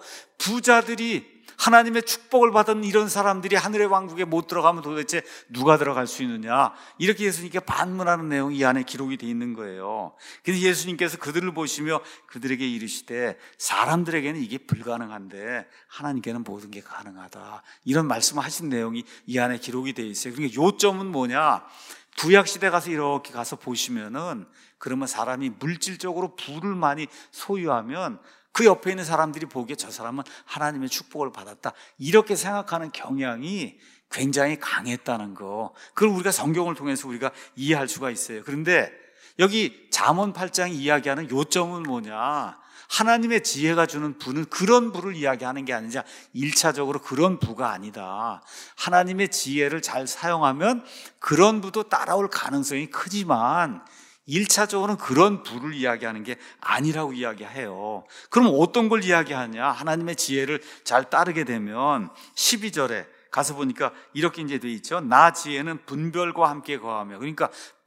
부자들이 하나님의 축복을 받은 이런 사람들이 하늘의 왕국에 못 들어가면 도대체 누가 들어갈 수 있느냐, 이렇게 예수님께 반문하는 내용이 이 안에 기록이 되어 있는 거예요. 그래서 예수님께서 그들을 보시며 그들에게 이르시되 사람들에게는 이게 불가능한데 하나님께는 모든 게 가능하다, 이런 말씀을 하신 내용이 이 안에 기록이 되어 있어요. 그러니까 요점은 뭐냐, 구약시대 가서 이렇게 가서 보시면은, 그러면 사람이 물질적으로 부를 많이 소유하면 그 옆에 있는 사람들이 보기에 저 사람은 하나님의 축복을 받았다, 이렇게 생각하는 경향이 굉장히 강했다는 거, 그걸 우리가 성경을 통해서 우리가 이해할 수가 있어요. 그런데 여기 잠언 팔 장이 이야기하는 요점은 뭐냐, 하나님의 지혜가 주는 부는 그런 부를 이야기하는 게 아니라 일차적으로 그런 부가 아니다. 하나님의 지혜를 잘 사용하면 그런 부도 따라올 가능성이 크지만 일차적으로는 그런 부를 이야기하는 게 아니라고 이야기해요. 그럼 어떤 걸 이야기하냐? 하나님의 지혜를 잘 따르게 되면 십이 절에 가서 보니까 이렇게 이제 돼 있죠. 나 지혜는 분별과 함께 거하며. 그러니까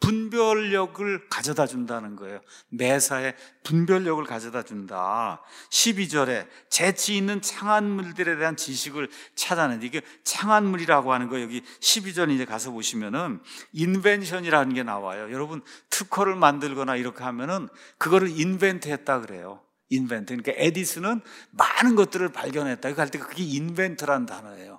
분별력을 가져다 준다는 거예요. 매사에 분별력을 가져다 준다. 십이 절에 재치 있는 창안물들에 대한 지식을 찾아내는, 이게 창안물이라고 하는 거 여기 십이 절 이제 가서 보시면은 인벤션이라는 게 나와요. 여러분 특허를 만들거나 이렇게 하면은 그거를 인벤트 했다 그래요. 인벤트. 그러니까 에디슨은 많은 것들을 발견했다. 이거 할 때 그게 인벤트라는 단어예요.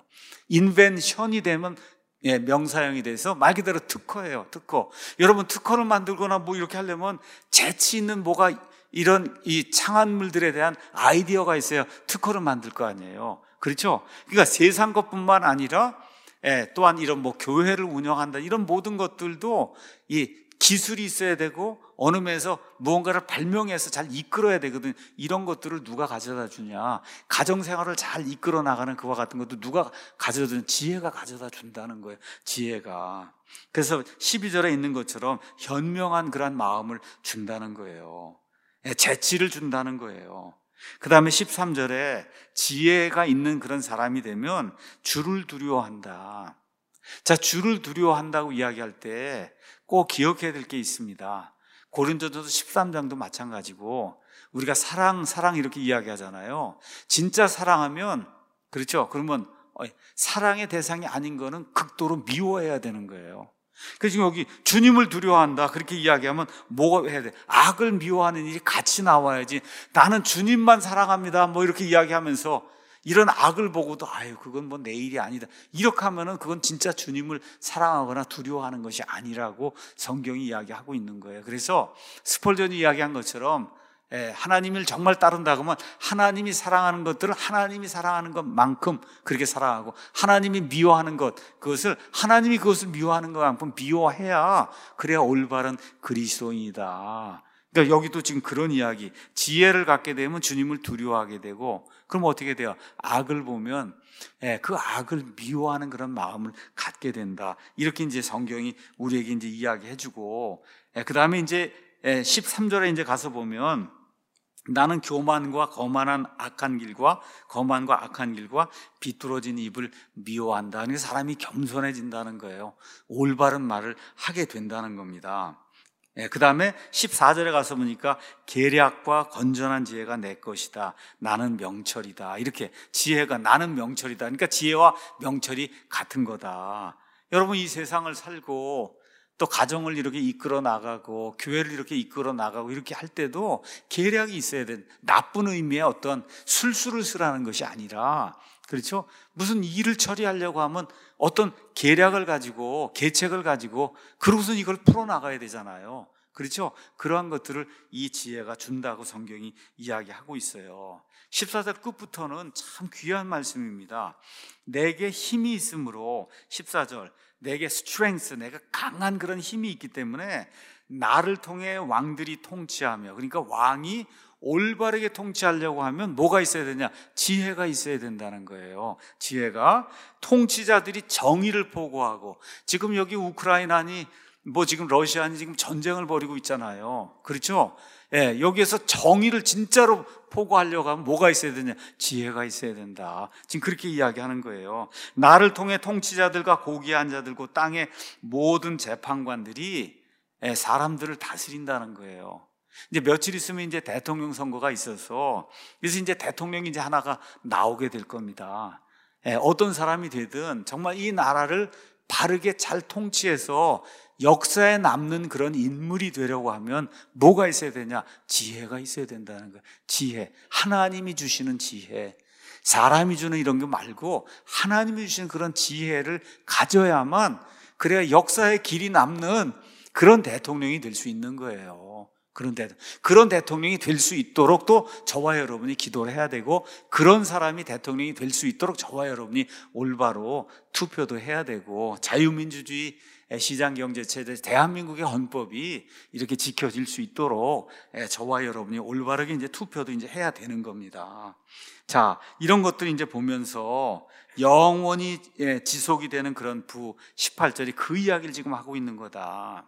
인벤션이 되면 예, 명사형이 돼서 말 그대로 특허예요. 특허. 여러분 특허를 만들거나 뭐 이렇게 하려면 재치 있는 뭐가 이런 이 창안물들에 대한 아이디어가 있어야 특허를 만들 거 아니에요. 그렇죠? 그러니까 세상 것뿐만 아니라 예, 또한 이런 뭐 교회를 운영한다 이런 모든 것들도 이 기술이 있어야 되고 어느 면에서 무언가를 발명해서 잘 이끌어야 되거든. 이런 것들을 누가 가져다 주냐? 가정생활을 잘 이끌어 나가는 그와 같은 것도 누가 가져다 주냐? 지혜가 가져다 준다는 거예요. 지혜가. 그래서 십이 절에 있는 것처럼 현명한 그런 마음을 준다는 거예요. 재치를 준다는 거예요. 그 다음에 십삼 절에 지혜가 있는 그런 사람이 되면 주를 두려워한다. 자, 주를 두려워한다고 이야기할 때 꼭 기억해야 될 게 있습니다. 고린도전서 십삼 장도 마찬가지고 우리가 사랑 사랑 이렇게 이야기하잖아요. 진짜 사랑하면 그렇죠. 그러면 사랑의 대상이 아닌 거는 극도로 미워해야 되는 거예요. 그래서 지금 여기 주님을 두려워한다 그렇게 이야기하면 뭐가 해야 돼? 악을 미워하는 일이 같이 나와야지. 나는 주님만 사랑합니다 뭐 이렇게 이야기하면서 이런 악을 보고도 아유 그건 뭐 내 일이 아니다 이렇게 하면은 그건 진짜 주님을 사랑하거나 두려워하는 것이 아니라고 성경이 이야기하고 있는 거예요. 그래서 스펄전이 이야기한 것처럼 예, 하나님을 정말 따른다 그러면 하나님이 사랑하는 것들을 하나님이 사랑하는 것만큼 그렇게 사랑하고 하나님이 미워하는 것 그것을 하나님이 그것을 미워하는 것만큼 미워해야 그래야 올바른 그리스도인이다. 그러니까 여기도 지금 그런 이야기, 지혜를 갖게 되면 주님을 두려워하게 되고 그럼 어떻게 돼요? 악을 보면 예, 그 악을 미워하는 그런 마음을 갖게 된다. 이렇게 이제 성경이 우리에게 이제 이야기해주고 예, 그 다음에 이제 예, 십삼 절에 이제 가서 보면 나는 교만과 거만한 악한 길과 거만과 악한 길과 비뚤어진 입을 미워한다. 그러니까 사람이 겸손해진다는 거예요. 올바른 말을 하게 된다는 겁니다. 예, 그 다음에 십사 절에 가서 보니까 계략과 건전한 지혜가 내 것이다. 나는 명철이다. 이렇게 지혜가 나는 명철이다. 그러니까 지혜와 명철이 같은 거다. 여러분 이 세상을 살고 또 가정을 이렇게 이끌어 나가고 교회를 이렇게 이끌어 나가고 이렇게 할 때도 계략이 있어야 돼. 나쁜 의미의 어떤 술수를 쓰라는 것이 아니라 그렇죠? 무슨 일을 처리하려고 하면 어떤 계략을 가지고 계책을 가지고 그러고서 이걸 풀어나가야 되잖아요. 그렇죠? 그러한 것들을 이 지혜가 준다고 성경이 이야기하고 있어요. 십사 절 끝부터는 참 귀한 말씀입니다. 내게 힘이 있으므로 십사 절 내게 strength, 내가 강한 그런 힘이 있기 때문에 나를 통해 왕들이 통치하며 그러니까 왕이 올바르게 통치하려고 하면 뭐가 있어야 되냐? 지혜가 있어야 된다는 거예요. 지혜가 통치자들이 정의를 포고하고 지금 여기 우크라이나니 뭐 지금 러시아니 지금 전쟁을 벌이고 있잖아요. 그렇죠? 예, 여기에서 정의를 진짜로 포고하려고 하면 뭐가 있어야 되냐? 지혜가 있어야 된다. 지금 그렇게 이야기하는 거예요. 나를 통해 통치자들과 고귀한 자들과 땅의 모든 재판관들이 예, 사람들을 다스린다는 거예요. 이제 며칠 있으면 이제 대통령 선거가 있어서 그래서 이제 대통령이 이제 하나가 나오게 될 겁니다. 예, 어떤 사람이 되든 정말 이 나라를 바르게 잘 통치해서 역사에 남는 그런 인물이 되려고 하면 뭐가 있어야 되냐? 지혜가 있어야 된다는 거예요. 지혜. 하나님이 주시는 지혜. 사람이 주는 이런 거 말고 하나님이 주시는 그런 지혜를 가져야만 그래야 역사의 길이 남는 그런 대통령이 될 수 있는 거예요. 그런, 대, 그런 대통령이 될 수 있도록 또 저와 여러분이 기도를 해야 되고 그런 사람이 대통령이 될 수 있도록 저와 여러분이 올바로 투표도 해야 되고 자유민주주의 시장경제체제 대한민국의 헌법이 이렇게 지켜질 수 있도록 저와 여러분이 올바르게 이제 투표도 이제 해야 되는 겁니다. 자, 이런 것들 이제 보면서 영원히 지속이 되는 그런 부 십팔 절이 그 이야기를 지금 하고 있는 거다.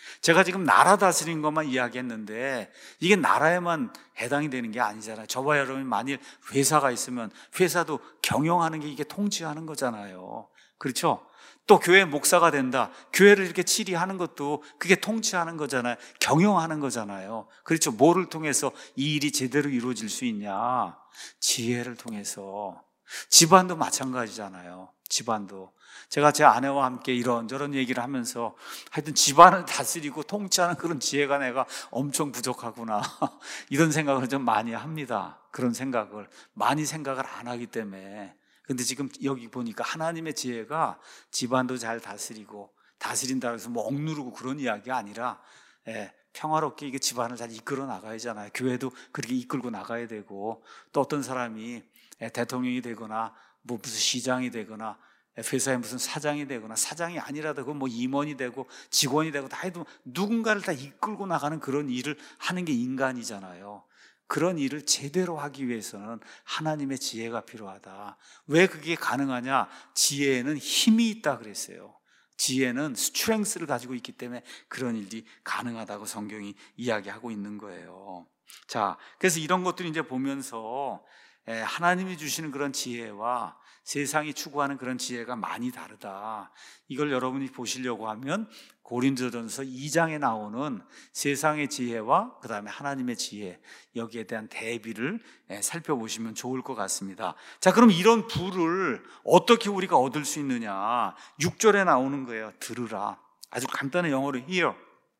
제가 지금 나라 다스리는 것만 이야기했는데 이게 나라에만 해당이 되는 게 아니잖아요. 저와 여러분이 만일 회사가 있으면 회사도 경영하는 게 이게 통치하는 거잖아요. 그렇죠? 또 교회 목사가 된다. 교회를 이렇게 치리하는 것도 그게 통치하는 거잖아요. 경영하는 거잖아요. 그렇죠? 뭐를 통해서 이 일이 제대로 이루어질 수 있냐? 지혜를 통해서. 집안도 마찬가지잖아요. 집안도. 제가 제 아내와 함께 이런저런 얘기를 하면서 하여튼 집안을 다스리고 통치하는 그런 지혜가 내가 엄청 부족하구나 이런 생각을 좀 많이 합니다. 그런 생각을 많이 생각을 안 하기 때문에. 근데 지금 여기 보니까 하나님의 지혜가 집안도 잘 다스리고, 다스린다고 해서 뭐 억누르고 그런 이야기가 아니라 예, 평화롭게 이게 집안을 잘 이끌어 나가야 하잖아요. 교회도 그렇게 이끌고 나가야 되고, 또 어떤 사람이 예, 대통령이 되거나 뭐 무슨 시장이 되거나 회사에 무슨 사장이 되거나, 사장이 아니라도 그 뭐 임원이 되고 직원이 되고 다 해도 누군가를 다 이끌고 나가는 그런 일을 하는 게 인간이잖아요. 그런 일을 제대로 하기 위해서는 하나님의 지혜가 필요하다. 왜 그게 가능하냐? 지혜에는 힘이 있다 그랬어요. 지혜는 스트렝스를 가지고 있기 때문에 그런 일이 가능하다고 성경이 이야기하고 있는 거예요. 자, 그래서 이런 것들을 이제 보면서 하나님이 주시는 그런 지혜와 세상이 추구하는 그런 지혜가 많이 다르다. 이걸 여러분이 보시려고 하면 고린도전서 이 장에 나오는 세상의 지혜와 그 다음에 하나님의 지혜, 여기에 대한 대비를 살펴보시면 좋을 것 같습니다. 자, 그럼 이런 부를 어떻게 우리가 얻을 수 있느냐? 육 절에 나오는 거예요. 들으라. 아주 간단한 영어로 hear.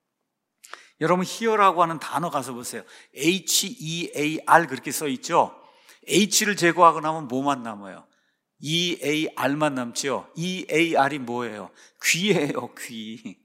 여러분 hear라고 하는 단어 가서 보세요. 에이치 이 에이 알 그렇게 써 있죠. H를 제거하고 나면 뭐만 남아요? 이 에이 알만 남죠. 이 에이 알이 뭐예요? 귀예요. 귀.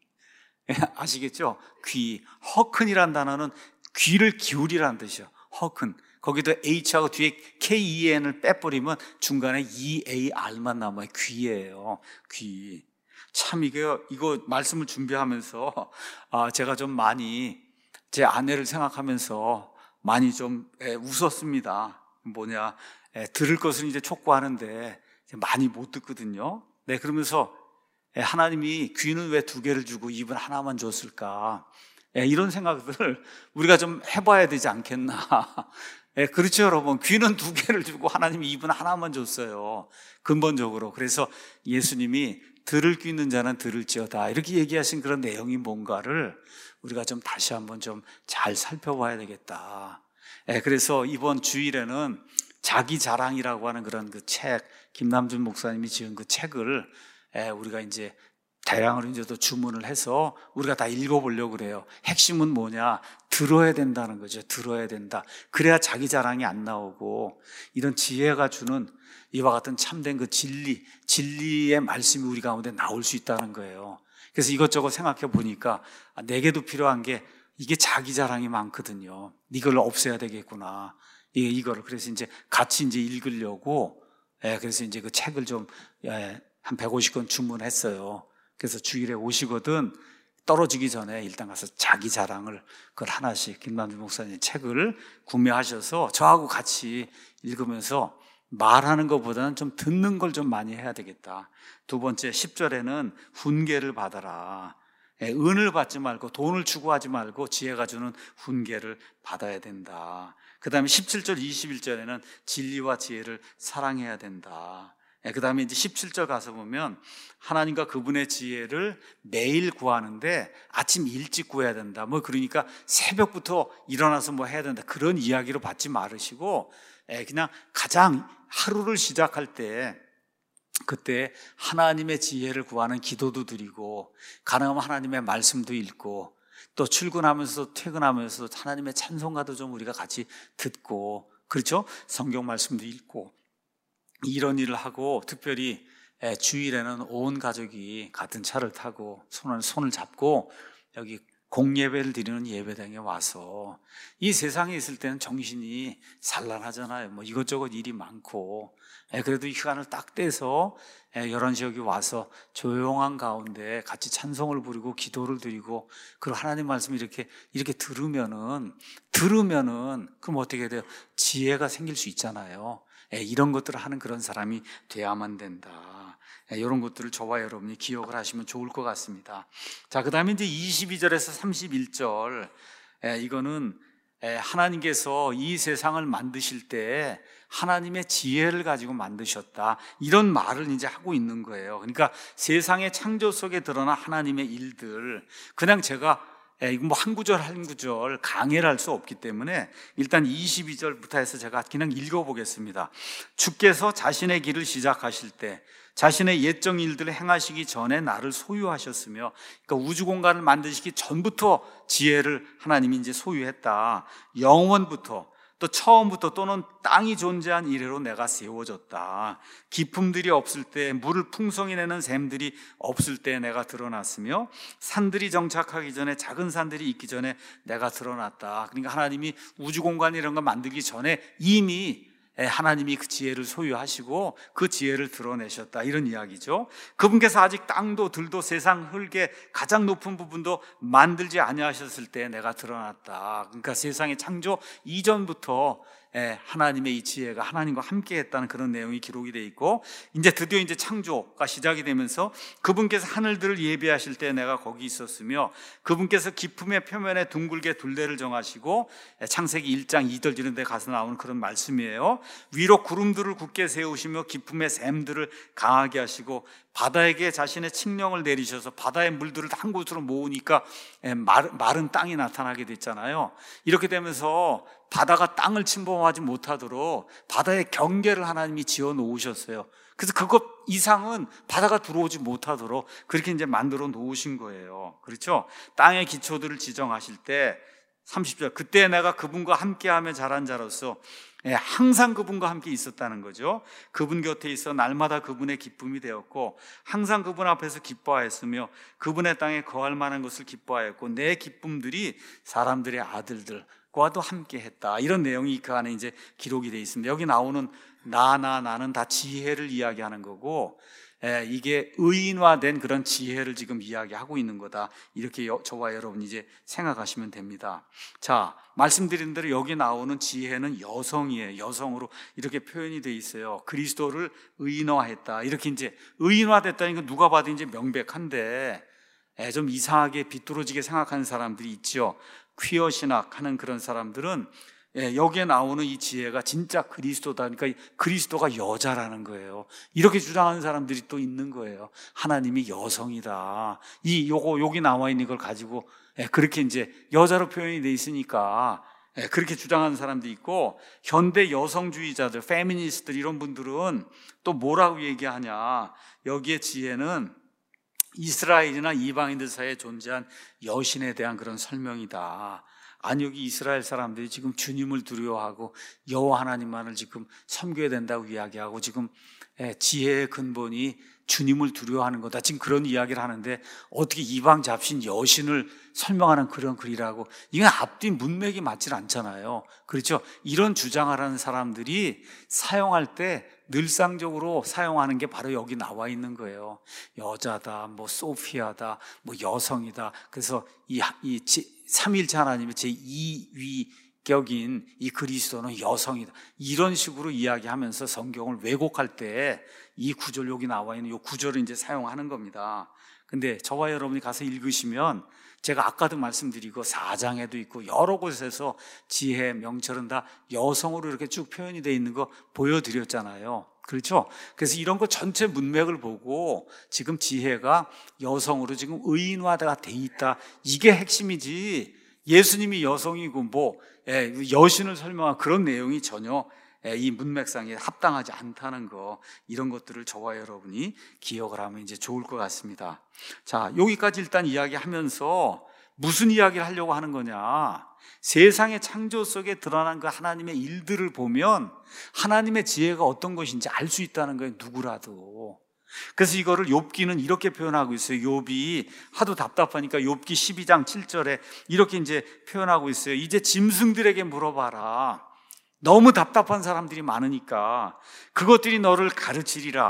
아시겠죠? 귀. 허큰이란 단어는 귀를 기울이라는 뜻이요. 허큰. 거기도 H하고 뒤에 케이 이 엔을 빼버리면 중간에 이 에이 알만 남아요. 귀예요. 귀. 참 이거 이거 말씀을 준비하면서 아, 제가 좀 많이 제 아내를 생각하면서 많이 좀 웃었습니다. 뭐냐, 들을 것은 이제 촉구하는데 많이 못 듣거든요. 네, 그러면서 하나님이 귀는 왜 두 개를 주고 입은 하나만 줬을까? 이런 생각들을 우리가 좀 해봐야 되지 않겠나? 그렇죠, 여러분. 귀는 두 개를 주고 하나님이 입은 하나만 줬어요. 근본적으로. 그래서 예수님이 들을 귀 있는 자는 들을지어다 이렇게 얘기하신 그런 내용이 뭔가를 우리가 좀 다시 한번 좀 잘 살펴봐야 되겠다. 그래서 이번 주일에는 자기 자랑이라고 하는 그런 그 책, 김남준 목사님이 지은 그 책을 우리가 이제 대량으로 이제 또 주문을 해서 우리가 다 읽어보려고 그래요. 핵심은 뭐냐? 들어야 된다는 거죠. 들어야 된다. 그래야 자기 자랑이 안 나오고 이런 지혜가 주는 이와 같은 참된 그 진리, 진리의 말씀이 우리 가운데 나올 수 있다는 거예요. 그래서 이것저것 생각해 보니까 내게도 필요한 게 이게 자기 자랑이 많거든요. 이걸 없애야 되겠구나. 이 이거를 그래서 이제 같이 이제 읽으려고 예, 그래서 이제 그 책을 좀 예, 한 백오십 권 주문했어요. 그래서 주일에 오시거든 떨어지기 전에 일단 가서 자기 자랑을 그걸 하나씩 김남주 목사님 책을 구매하셔서 저하고 같이 읽으면서 말하는 것보다는 좀 듣는 걸 좀 많이 해야 되겠다. 두 번째 십 절에는 훈계를 받아라. 은을 받지 말고 돈을 추구하지 말고 지혜가 주는 훈계를 받아야 된다. 그 다음에 십칠 절 이십일 절에는 진리와 지혜를 사랑해야 된다. 그 다음에 이제 십칠 절 가서 보면 하나님과 그분의 지혜를 매일 구하는데 아침 일찍 구해야 된다. 뭐 그러니까 새벽부터 일어나서 뭐 해야 된다. 그런 이야기로 받지 말으시고 그냥 가장 하루를 시작할 때 그때 하나님의 지혜를 구하는 기도도 드리고 가능하면 하나님의 말씀도 읽고 또 출근하면서 퇴근하면서 하나님의 찬송가도 좀 우리가 같이 듣고 그렇죠? 성경 말씀도 읽고 이런 일을 하고 특별히 주일에는 온 가족이 같은 차를 타고 손을, 손을 잡고 여기 공예배를 드리는 예배당에 와서 이 세상에 있을 때는 정신이 산란하잖아요. 뭐 이것저것 일이 많고 그래도 이 시간을 딱 떼서 열한 시 여기 와서 조용한 가운데 같이 찬송을 부르고 기도를 드리고 그리고 하나님 말씀 이렇게 이렇게 들으면은 들으면은 그럼 어떻게 돼요? 지혜가 생길 수 있잖아요. 이런 것들을 하는 그런 사람이 돼야만 된다. 이런 것들을 저와 여러분이 기억을 하시면 좋을 것 같습니다. 자, 그 다음에 이제 이십이 절에서 삼십일 절, 이거는 하나님께서 이 세상을 만드실 때 하나님의 지혜를 가지고 만드셨다, 이런 말을 이제 하고 있는 거예요. 그러니까 세상의 창조 속에 드러난 하나님의 일들, 그냥 제가 이거 뭐 한 구절 한 구절 강해를 할 수 없기 때문에 일단 이십이 절부터 해서 제가 그냥 읽어보겠습니다. 주께서 자신의 길을 시작하실 때 자신의 옛적 일들을 행하시기 전에 나를 소유하셨으며, 그러니까 우주 공간을 만드시기 전부터 지혜를 하나님이 이제 소유했다. 영원부터, 또 처음부터, 또는 땅이 존재한 이래로 내가 세워졌다. 기품들이 없을 때, 물을 풍성히 내는 샘들이 없을 때 내가 드러났으며, 산들이 정착하기 전에, 작은 산들이 있기 전에 내가 드러났다. 그러니까 하나님이 우주 공간 이런 거 만들기 전에 이미 하나님이 그 지혜를 소유하시고 그 지혜를 드러내셨다, 이런 이야기죠. 그분께서 아직 땅도 들도 세상 흙의 가장 높은 부분도 만들지 아니하셨을 때 내가 드러났다. 그러니까 세상의 창조 이전부터 하나님의 이 지혜가 하나님과 함께 했다는 그런 내용이 기록이 되어 있고, 이제 드디어 이제 창조가 시작이 되면서 그분께서 하늘들을 예비하실 때 내가 거기 있었으며, 그분께서 기품의 표면에 둥글게 둘레를 정하시고, 창세기 일 장 이 절 이런 데 가서 나오는 그런 말씀이에요. 위로 구름들을 굳게 세우시며 기품의 샘들을 강하게 하시고, 바다에게 자신의 칙령을 내리셔서 바다의 물들을 한 곳으로 모으니까 마른 땅이 나타나게 됐잖아요. 이렇게 되면서 바다가 땅을 침범하지 못하도록 바다의 경계를 하나님이 지어 놓으셨어요. 그래서 그것 이상은 바다가 들어오지 못하도록 그렇게 이제 만들어 놓으신 거예요. 그렇죠? 땅의 기초들을 지정하실 때 삼십 절, 그때 내가 그분과 함께하며 자란 자로서 항상 그분과 함께 있었다는 거죠. 그분 곁에 있어 날마다 그분의 기쁨이 되었고, 항상 그분 앞에서 기뻐하였으며 그분의 땅에 거할 만한 것을 기뻐하였고, 내 기쁨들이 사람들의 아들들과도 함께 했다. 이런 내용이 그 안에 이제 기록이 되어 있습니다. 여기 나오는 나, 나, 나는 다 지혜를 이야기하는 거고, 예, 이게 의인화된 그런 지혜를 지금 이야기하고 있는 거다, 이렇게 여, 저와 여러분이 이제 생각하시면 됩니다. 자, 말씀드린 대로 여기 나오는 지혜는 여성이에요. 여성으로 이렇게 표현이 되어 있어요. 그리스도를 의인화했다, 이렇게 이제 의인화됐다니까 누가 봐도 이제 명백한데, 예, 좀 이상하게 비뚤어지게 생각하는 사람들이 있죠. 퀴어 신학하는 그런 사람들은 예, 여기에 나오는 이 지혜가 진짜 그리스도다, 그러니까 그리스도가 여자라는 거예요. 이렇게 주장하는 사람들이 또 있는 거예요. 하나님이 여성이다, 이 요거 여기 나와 있는 걸 가지고 예, 그렇게 이제 여자로 표현이 돼 있으니까 예, 그렇게 주장하는 사람도 있고, 현대 여성주의자들, 페미니스트들 이런 분들은 또 뭐라고 얘기하냐, 여기에 지혜는 이스라엘이나 이방인들 사이에 존재한 여신에 대한 그런 설명이다. 아니, 여기 이스라엘 사람들이 지금 주님을 두려워하고 여호와 하나님만을 지금 섬겨야 된다고 이야기하고, 지금 지혜의 근본이 주님을 두려워하는 거다, 지금 그런 이야기를 하는데 어떻게 이방 잡신 여신을 설명하는 그런 글이라고, 이건 앞뒤 문맥이 맞질 않잖아요. 그렇죠? 이런 주장을 하는 사람들이 사용할 때 늘상적으로 사용하는 게 바로 여기 나와 있는 거예요. 여자다, 뭐 소피아다, 뭐 여성이다. 그래서 이, 이 삼일체 하나님의 제이 위격인 이 그리스도는 여성이다, 이런 식으로 이야기하면서 성경을 왜곡할 때 이 구절, 여기 나와 있는 이 구절을 이제 사용하는 겁니다. 근데 저와 여러분이 가서 읽으시면, 제가 아까도 말씀드리고 사 장에도 있고 여러 곳에서 지혜, 명철은 다 여성으로 이렇게 쭉 표현이 되어 있는 거 보여드렸잖아요. 그렇죠? 그래서 이런 거 전체 문맥을 보고 지금 지혜가 여성으로 지금 의인화가 돼 있다, 이게 핵심이지, 예수님이 여성이고 뭐 여신을 설명한 그런 내용이 전혀 이 문맥상에 합당하지 않다는 거, 이런 것들을 저와 여러분이 기억을 하면 이제 좋을 것 같습니다. 자, 여기까지 일단 이야기하면서 무슨 이야기를 하려고 하는 거냐, 세상의 창조 속에 드러난 그 하나님의 일들을 보면 하나님의 지혜가 어떤 것인지 알 수 있다는 거예요, 누구라도. 그래서 이거를 욥기는 이렇게 표현하고 있어요. 욥이 하도 답답하니까 욥기 십이 장 칠 절에 이렇게 이제 표현하고 있어요. 이제 짐승들에게 물어봐라. 너무 답답한 사람들이 많으니까 그것들이 너를 가르치리라.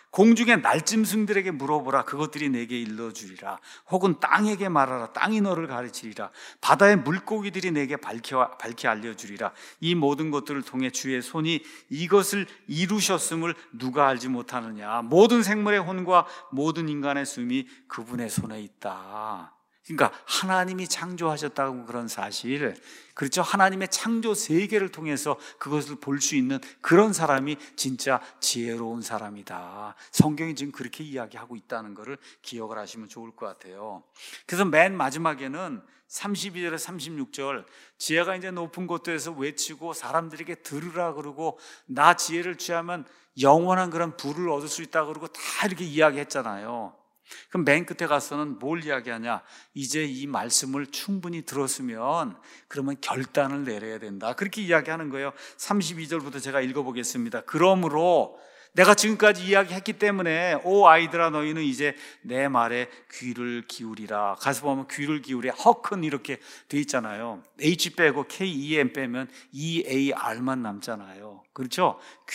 공중의 날짐승들에게 물어보라. 그것들이 내게 일러주리라. 혹은 땅에게 말하라. 땅이 너를 가르치리라. 바다의 물고기들이 내게 밝혀, 밝히 알려주리라. 이 모든 것들을 통해 주의 손이 이것을 이루셨음을 누가 알지 못하느냐. 모든 생물의 혼과 모든 인간의 숨이 그분의 손에 있다. 그러니까 하나님이 창조하셨다고 그런 사실, 그렇죠? 하나님의 창조 세계를 통해서 그것을 볼 수 있는 그런 사람이 진짜 지혜로운 사람이다. 성경이 지금 그렇게 이야기하고 있다는 것을 기억을 하시면 좋을 것 같아요. 그래서 맨 마지막에는 삼십이 절에 삼십육 절, 지혜가 이제 높은 곳에서 외치고 사람들에게 들으라 그러고 나 지혜를 취하면 영원한 그런 부를 얻을 수 있다 그러고 다 이렇게 이야기했잖아요. 그럼 맨 끝에 가서는 뭘 이야기하냐? 이제 이 말씀을 충분히 들었으면 그러면 결단을 내려야 된다. 그렇게 이야기하는 거예요. 삼십이 절부터 제가 읽어보겠습니다. 그러므로 내가 지금까지 이야기했기 때문에 오 아이들아 너희는 이제 내 말에 귀를 기울이라. 가서 보면 귀를 기울여 허큰 이렇게 돼 있잖아요. H 빼고 K-E-M 빼면 E-A-R만 남잖아요. 그렇죠?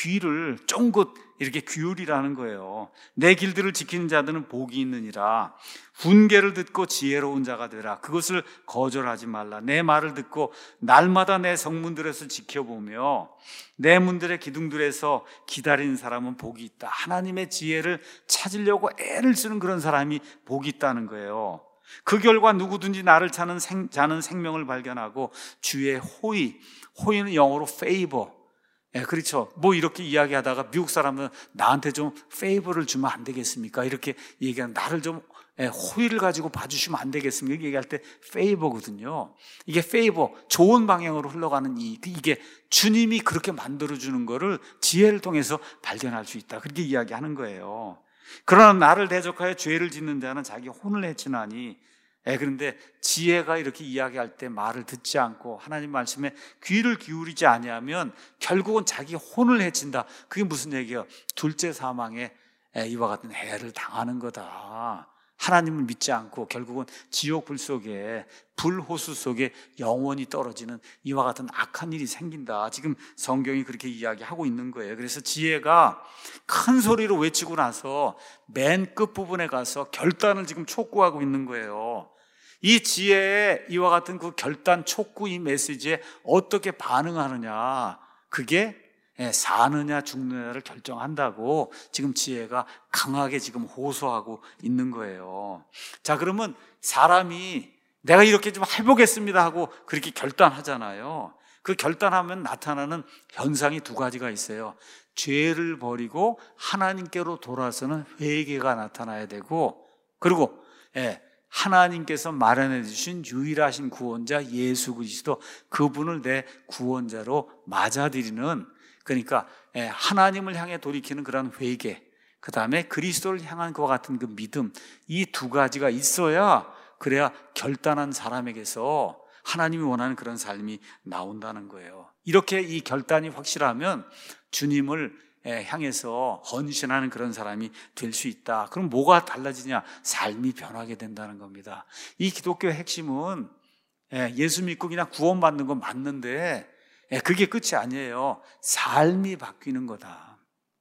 귀를 쫑긋 이렇게 기울이라는 거예요. 내 길들을 지키는 자들은 복이 있느니라. 훈계를 듣고 지혜로운 자가 되라. 그것을 거절하지 말라. 내 말을 듣고 날마다 내 성문들에서 지켜보며 내 문들의 기둥들에서 기다리는 사람은 복이 있다. 하나님의 지혜를 찾으려고 애를 쓰는 그런 사람이 복이 있다는 거예요. 그 결과 누구든지 나를 찾는 생, 자는 생명을 발견하고 주의 호의, 호의는 영어로 favor. 예, 그렇죠. 뭐 이렇게 이야기하다가 미국 사람은 나한테 좀 페이버를 주면 안 되겠습니까? 이렇게 얘기하는 나를 좀 예, 호의를 가지고 봐주시면 안 되겠습니까? 얘기할 때 페이버거든요. 이게 페이버, 좋은 방향으로 흘러가는 이 이게 주님이 그렇게 만들어주는 거를 지혜를 통해서 발견할 수 있다. 그렇게 이야기하는 거예요. 그러나 나를 대적하여 죄를 짓는 자는 자기 혼을 해치나니. 예, 그런데 지혜가 이렇게 이야기할 때 말을 듣지 않고 하나님 말씀에 귀를 기울이지 아니하면 결국은 자기 혼을 해친다. 그게 무슨 얘기예요? 둘째 사망에 이와 같은 해를 당하는 거다. 하나님을 믿지 않고 결국은 지옥 불 속에 불호수 속에 영원히 떨어지는 이와 같은 악한 일이 생긴다. 지금 성경이 그렇게 이야기하고 있는 거예요. 그래서 지혜가 큰 소리로 외치고 나서 맨 끝부분에 가서 결단을 지금 촉구하고 있는 거예요. 이 지혜의 이와 같은 그 결단 촉구 이 메시지에 어떻게 반응하느냐, 그게 사느냐 죽느냐를 결정한다고 지금 지혜가 강하게 지금 호소하고 있는 거예요. 자, 그러면 사람이 내가 이렇게 좀 해보겠습니다 하고 그렇게 결단하잖아요. 그 결단하면 나타나는 현상이 두 가지가 있어요. 죄를 버리고 하나님께로 돌아서는 회개가 나타나야 되고, 그리고 예, 하나님께서 마련해 주신 유일하신 구원자 예수 그리스도, 그분을 내 구원자로 맞아들이는, 그러니까 하나님을 향해 돌이키는 그런 회개, 그 다음에 그리스도를 향한 그와 같은 그 믿음, 이 두 가지가 있어야, 그래야 결단한 사람에게서 하나님이 원하는 그런 삶이 나온다는 거예요. 이렇게 이 결단이 확실하면 주님을 향해서 헌신하는 그런 사람이 될 수 있다. 그럼 뭐가 달라지냐? 삶이 변하게 된다는 겁니다. 이 기독교의 핵심은 예수 믿고 그냥 구원받는 건 맞는데 그게 끝이 아니에요. 삶이 바뀌는 거다.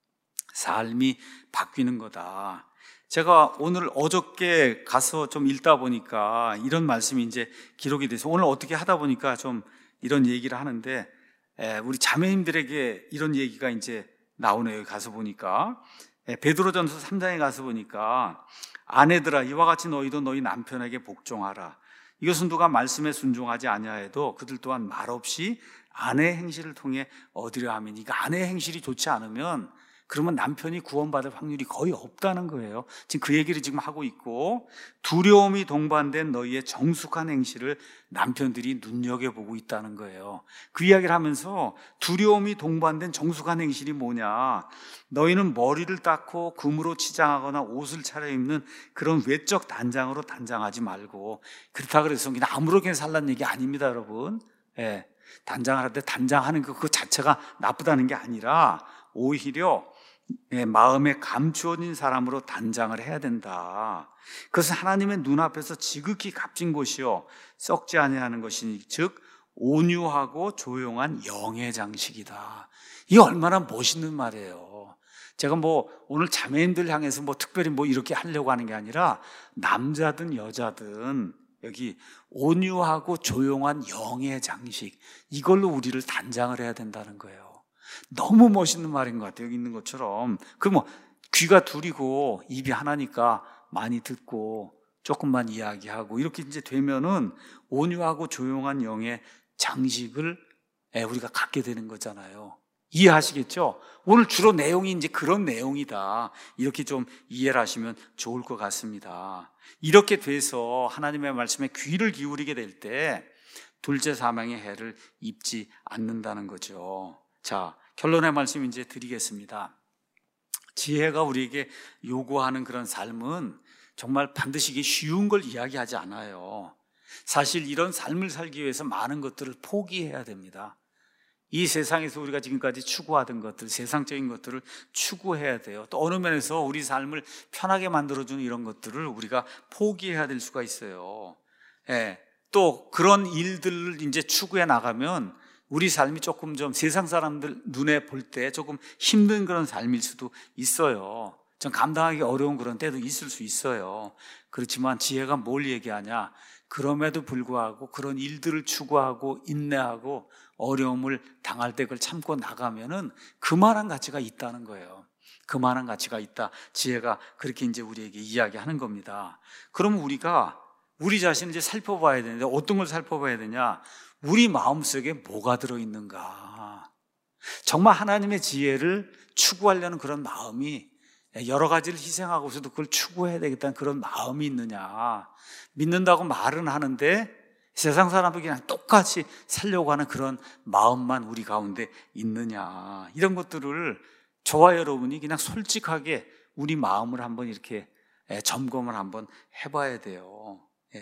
삶이 바뀌는 거다. 제가 오늘 어저께 가서 좀 읽다 보니까 이런 말씀이 이제 기록이 돼서 오늘 어떻게 하다 보니까 좀 이런 얘기를 하는데, 우리 자매님들에게 이런 얘기가 이제 나오네요. 가서 보니까 베드로전서 삼 장에 가서 보니까 아내들아 이와 같이 너희도 너희 남편에게 복종하라. 이것은 누가 말씀에 순종하지 아니하여도 그들 또한 말없이 아내의 행실을 통해 얻으려 하면, 이거 아내의 행실이 좋지 않으면 그러면 남편이 구원받을 확률이 거의 없다는 거예요. 지금 그 얘기를 지금 하고 있고, 두려움이 동반된 너희의 정숙한 행실을 남편들이 눈여겨보고 있다는 거예요. 그 이야기를 하면서 두려움이 동반된 정숙한 행실이 뭐냐, 너희는 머리를 닦고 금으로 치장하거나 옷을 차려입는 그런 외적 단장으로 단장하지 말고, 그렇다 그래서 그냥 아무렇게나 살라는 얘기 아닙니다, 여러분. 예, 단장할 때 단장하는 그, 그 자체가 나쁘다는 게 아니라 오히려 마음에 감추어진 사람으로 단장을 해야 된다. 그것은 하나님의 눈앞에서 지극히 값진 것이요 썩지 아니하는 것이니 즉 온유하고 조용한 영의 장식이다. 이게 얼마나 멋있는 말이에요. 제가 뭐 오늘 자매님들 향해서 뭐 특별히 뭐 이렇게 하려고 하는 게 아니라 남자든 여자든 여기 온유하고 조용한 영의 장식, 이걸로 우리를 단장을 해야 된다는 거예요. 너무 멋있는 말인 것 같아요. 여기 있는 것처럼. 그 뭐 귀가 둘이고 입이 하나니까 많이 듣고 조금만 이야기하고 이렇게 이제 되면은 온유하고 조용한 영의 장식을 우리가 갖게 되는 거잖아요. 이해하시겠죠? 오늘 주로 내용이 이제 그런 내용이다. 이렇게 좀 이해를 하시면 좋을 것 같습니다. 이렇게 돼서 하나님의 말씀에 귀를 기울이게 될 때 둘째 사망의 해를 입지 않는다는 거죠. 자, 결론의 말씀 이제 드리겠습니다. 지혜가 우리에게 요구하는 그런 삶은 정말 반드시 이게 쉬운 걸 이야기하지 않아요. 사실 이런 삶을 살기 위해서 많은 것들을 포기해야 됩니다. 이 세상에서 우리가 지금까지 추구하던 것들, 세상적인 것들을 추구해야 돼요. 또 어느 면에서 우리 삶을 편하게 만들어주는 이런 것들을 우리가 포기해야 될 수가 있어요. 예. 또 그런 일들을 이제 추구해 나가면 우리 삶이 조금 좀 세상 사람들 눈에 볼 때 조금 힘든 그런 삶일 수도 있어요. 좀 감당하기 어려운 그런 때도 있을 수 있어요. 그렇지만 지혜가 뭘 얘기하냐? 그럼에도 불구하고 그런 일들을 추구하고 인내하고 어려움을 당할 때 그걸 참고 나가면은 그만한 가치가 있다는 거예요. 그만한 가치가 있다. 지혜가 그렇게 이제 우리에게 이야기하는 겁니다. 그럼 우리가 우리 자신을 이제 살펴봐야 되는데 어떤 걸 살펴봐야 되냐? 우리 마음속에 뭐가 들어있는가? 정말 하나님의 지혜를 추구하려는 그런 마음이, 여러 가지를 희생하고서도 그걸 추구해야 되겠다는 그런 마음이 있느냐? 믿는다고 말은 하는데 세상 사람도 그냥 똑같이 살려고 하는 그런 마음만 우리 가운데 있느냐? 이런 것들을 저와 여러분이 그냥 솔직하게 우리 마음을 한번 이렇게 점검을 한번 해봐야 돼요.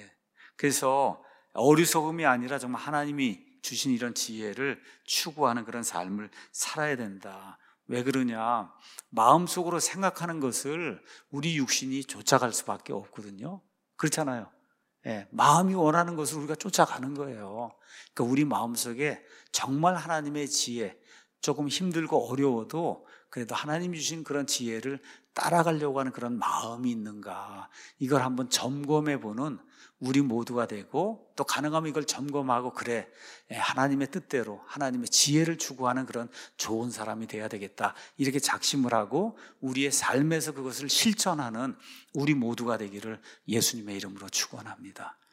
그래서 어리석음이 아니라 정말 하나님이 주신 이런 지혜를 추구하는 그런 삶을 살아야 된다. 왜 그러냐? 마음속으로 생각하는 것을 우리 육신이 쫓아갈 수밖에 없거든요. 그렇잖아요. 예, 마음이 원하는 것을 우리가 쫓아가는 거예요. 그러니까 우리 마음속에 정말 하나님의 지혜, 조금 힘들고 어려워도 그래도 하나님 주신 그런 지혜를 따라가려고 하는 그런 마음이 있는가, 이걸 한번 점검해 보는 우리 모두가 되고, 또 가능하면 이걸 점검하고 그래, 하나님의 뜻대로 하나님의 지혜를 추구하는 그런 좋은 사람이 돼야 되겠다, 이렇게 작심을 하고 우리의 삶에서 그것을 실천하는 우리 모두가 되기를 예수님의 이름으로 축원합니다.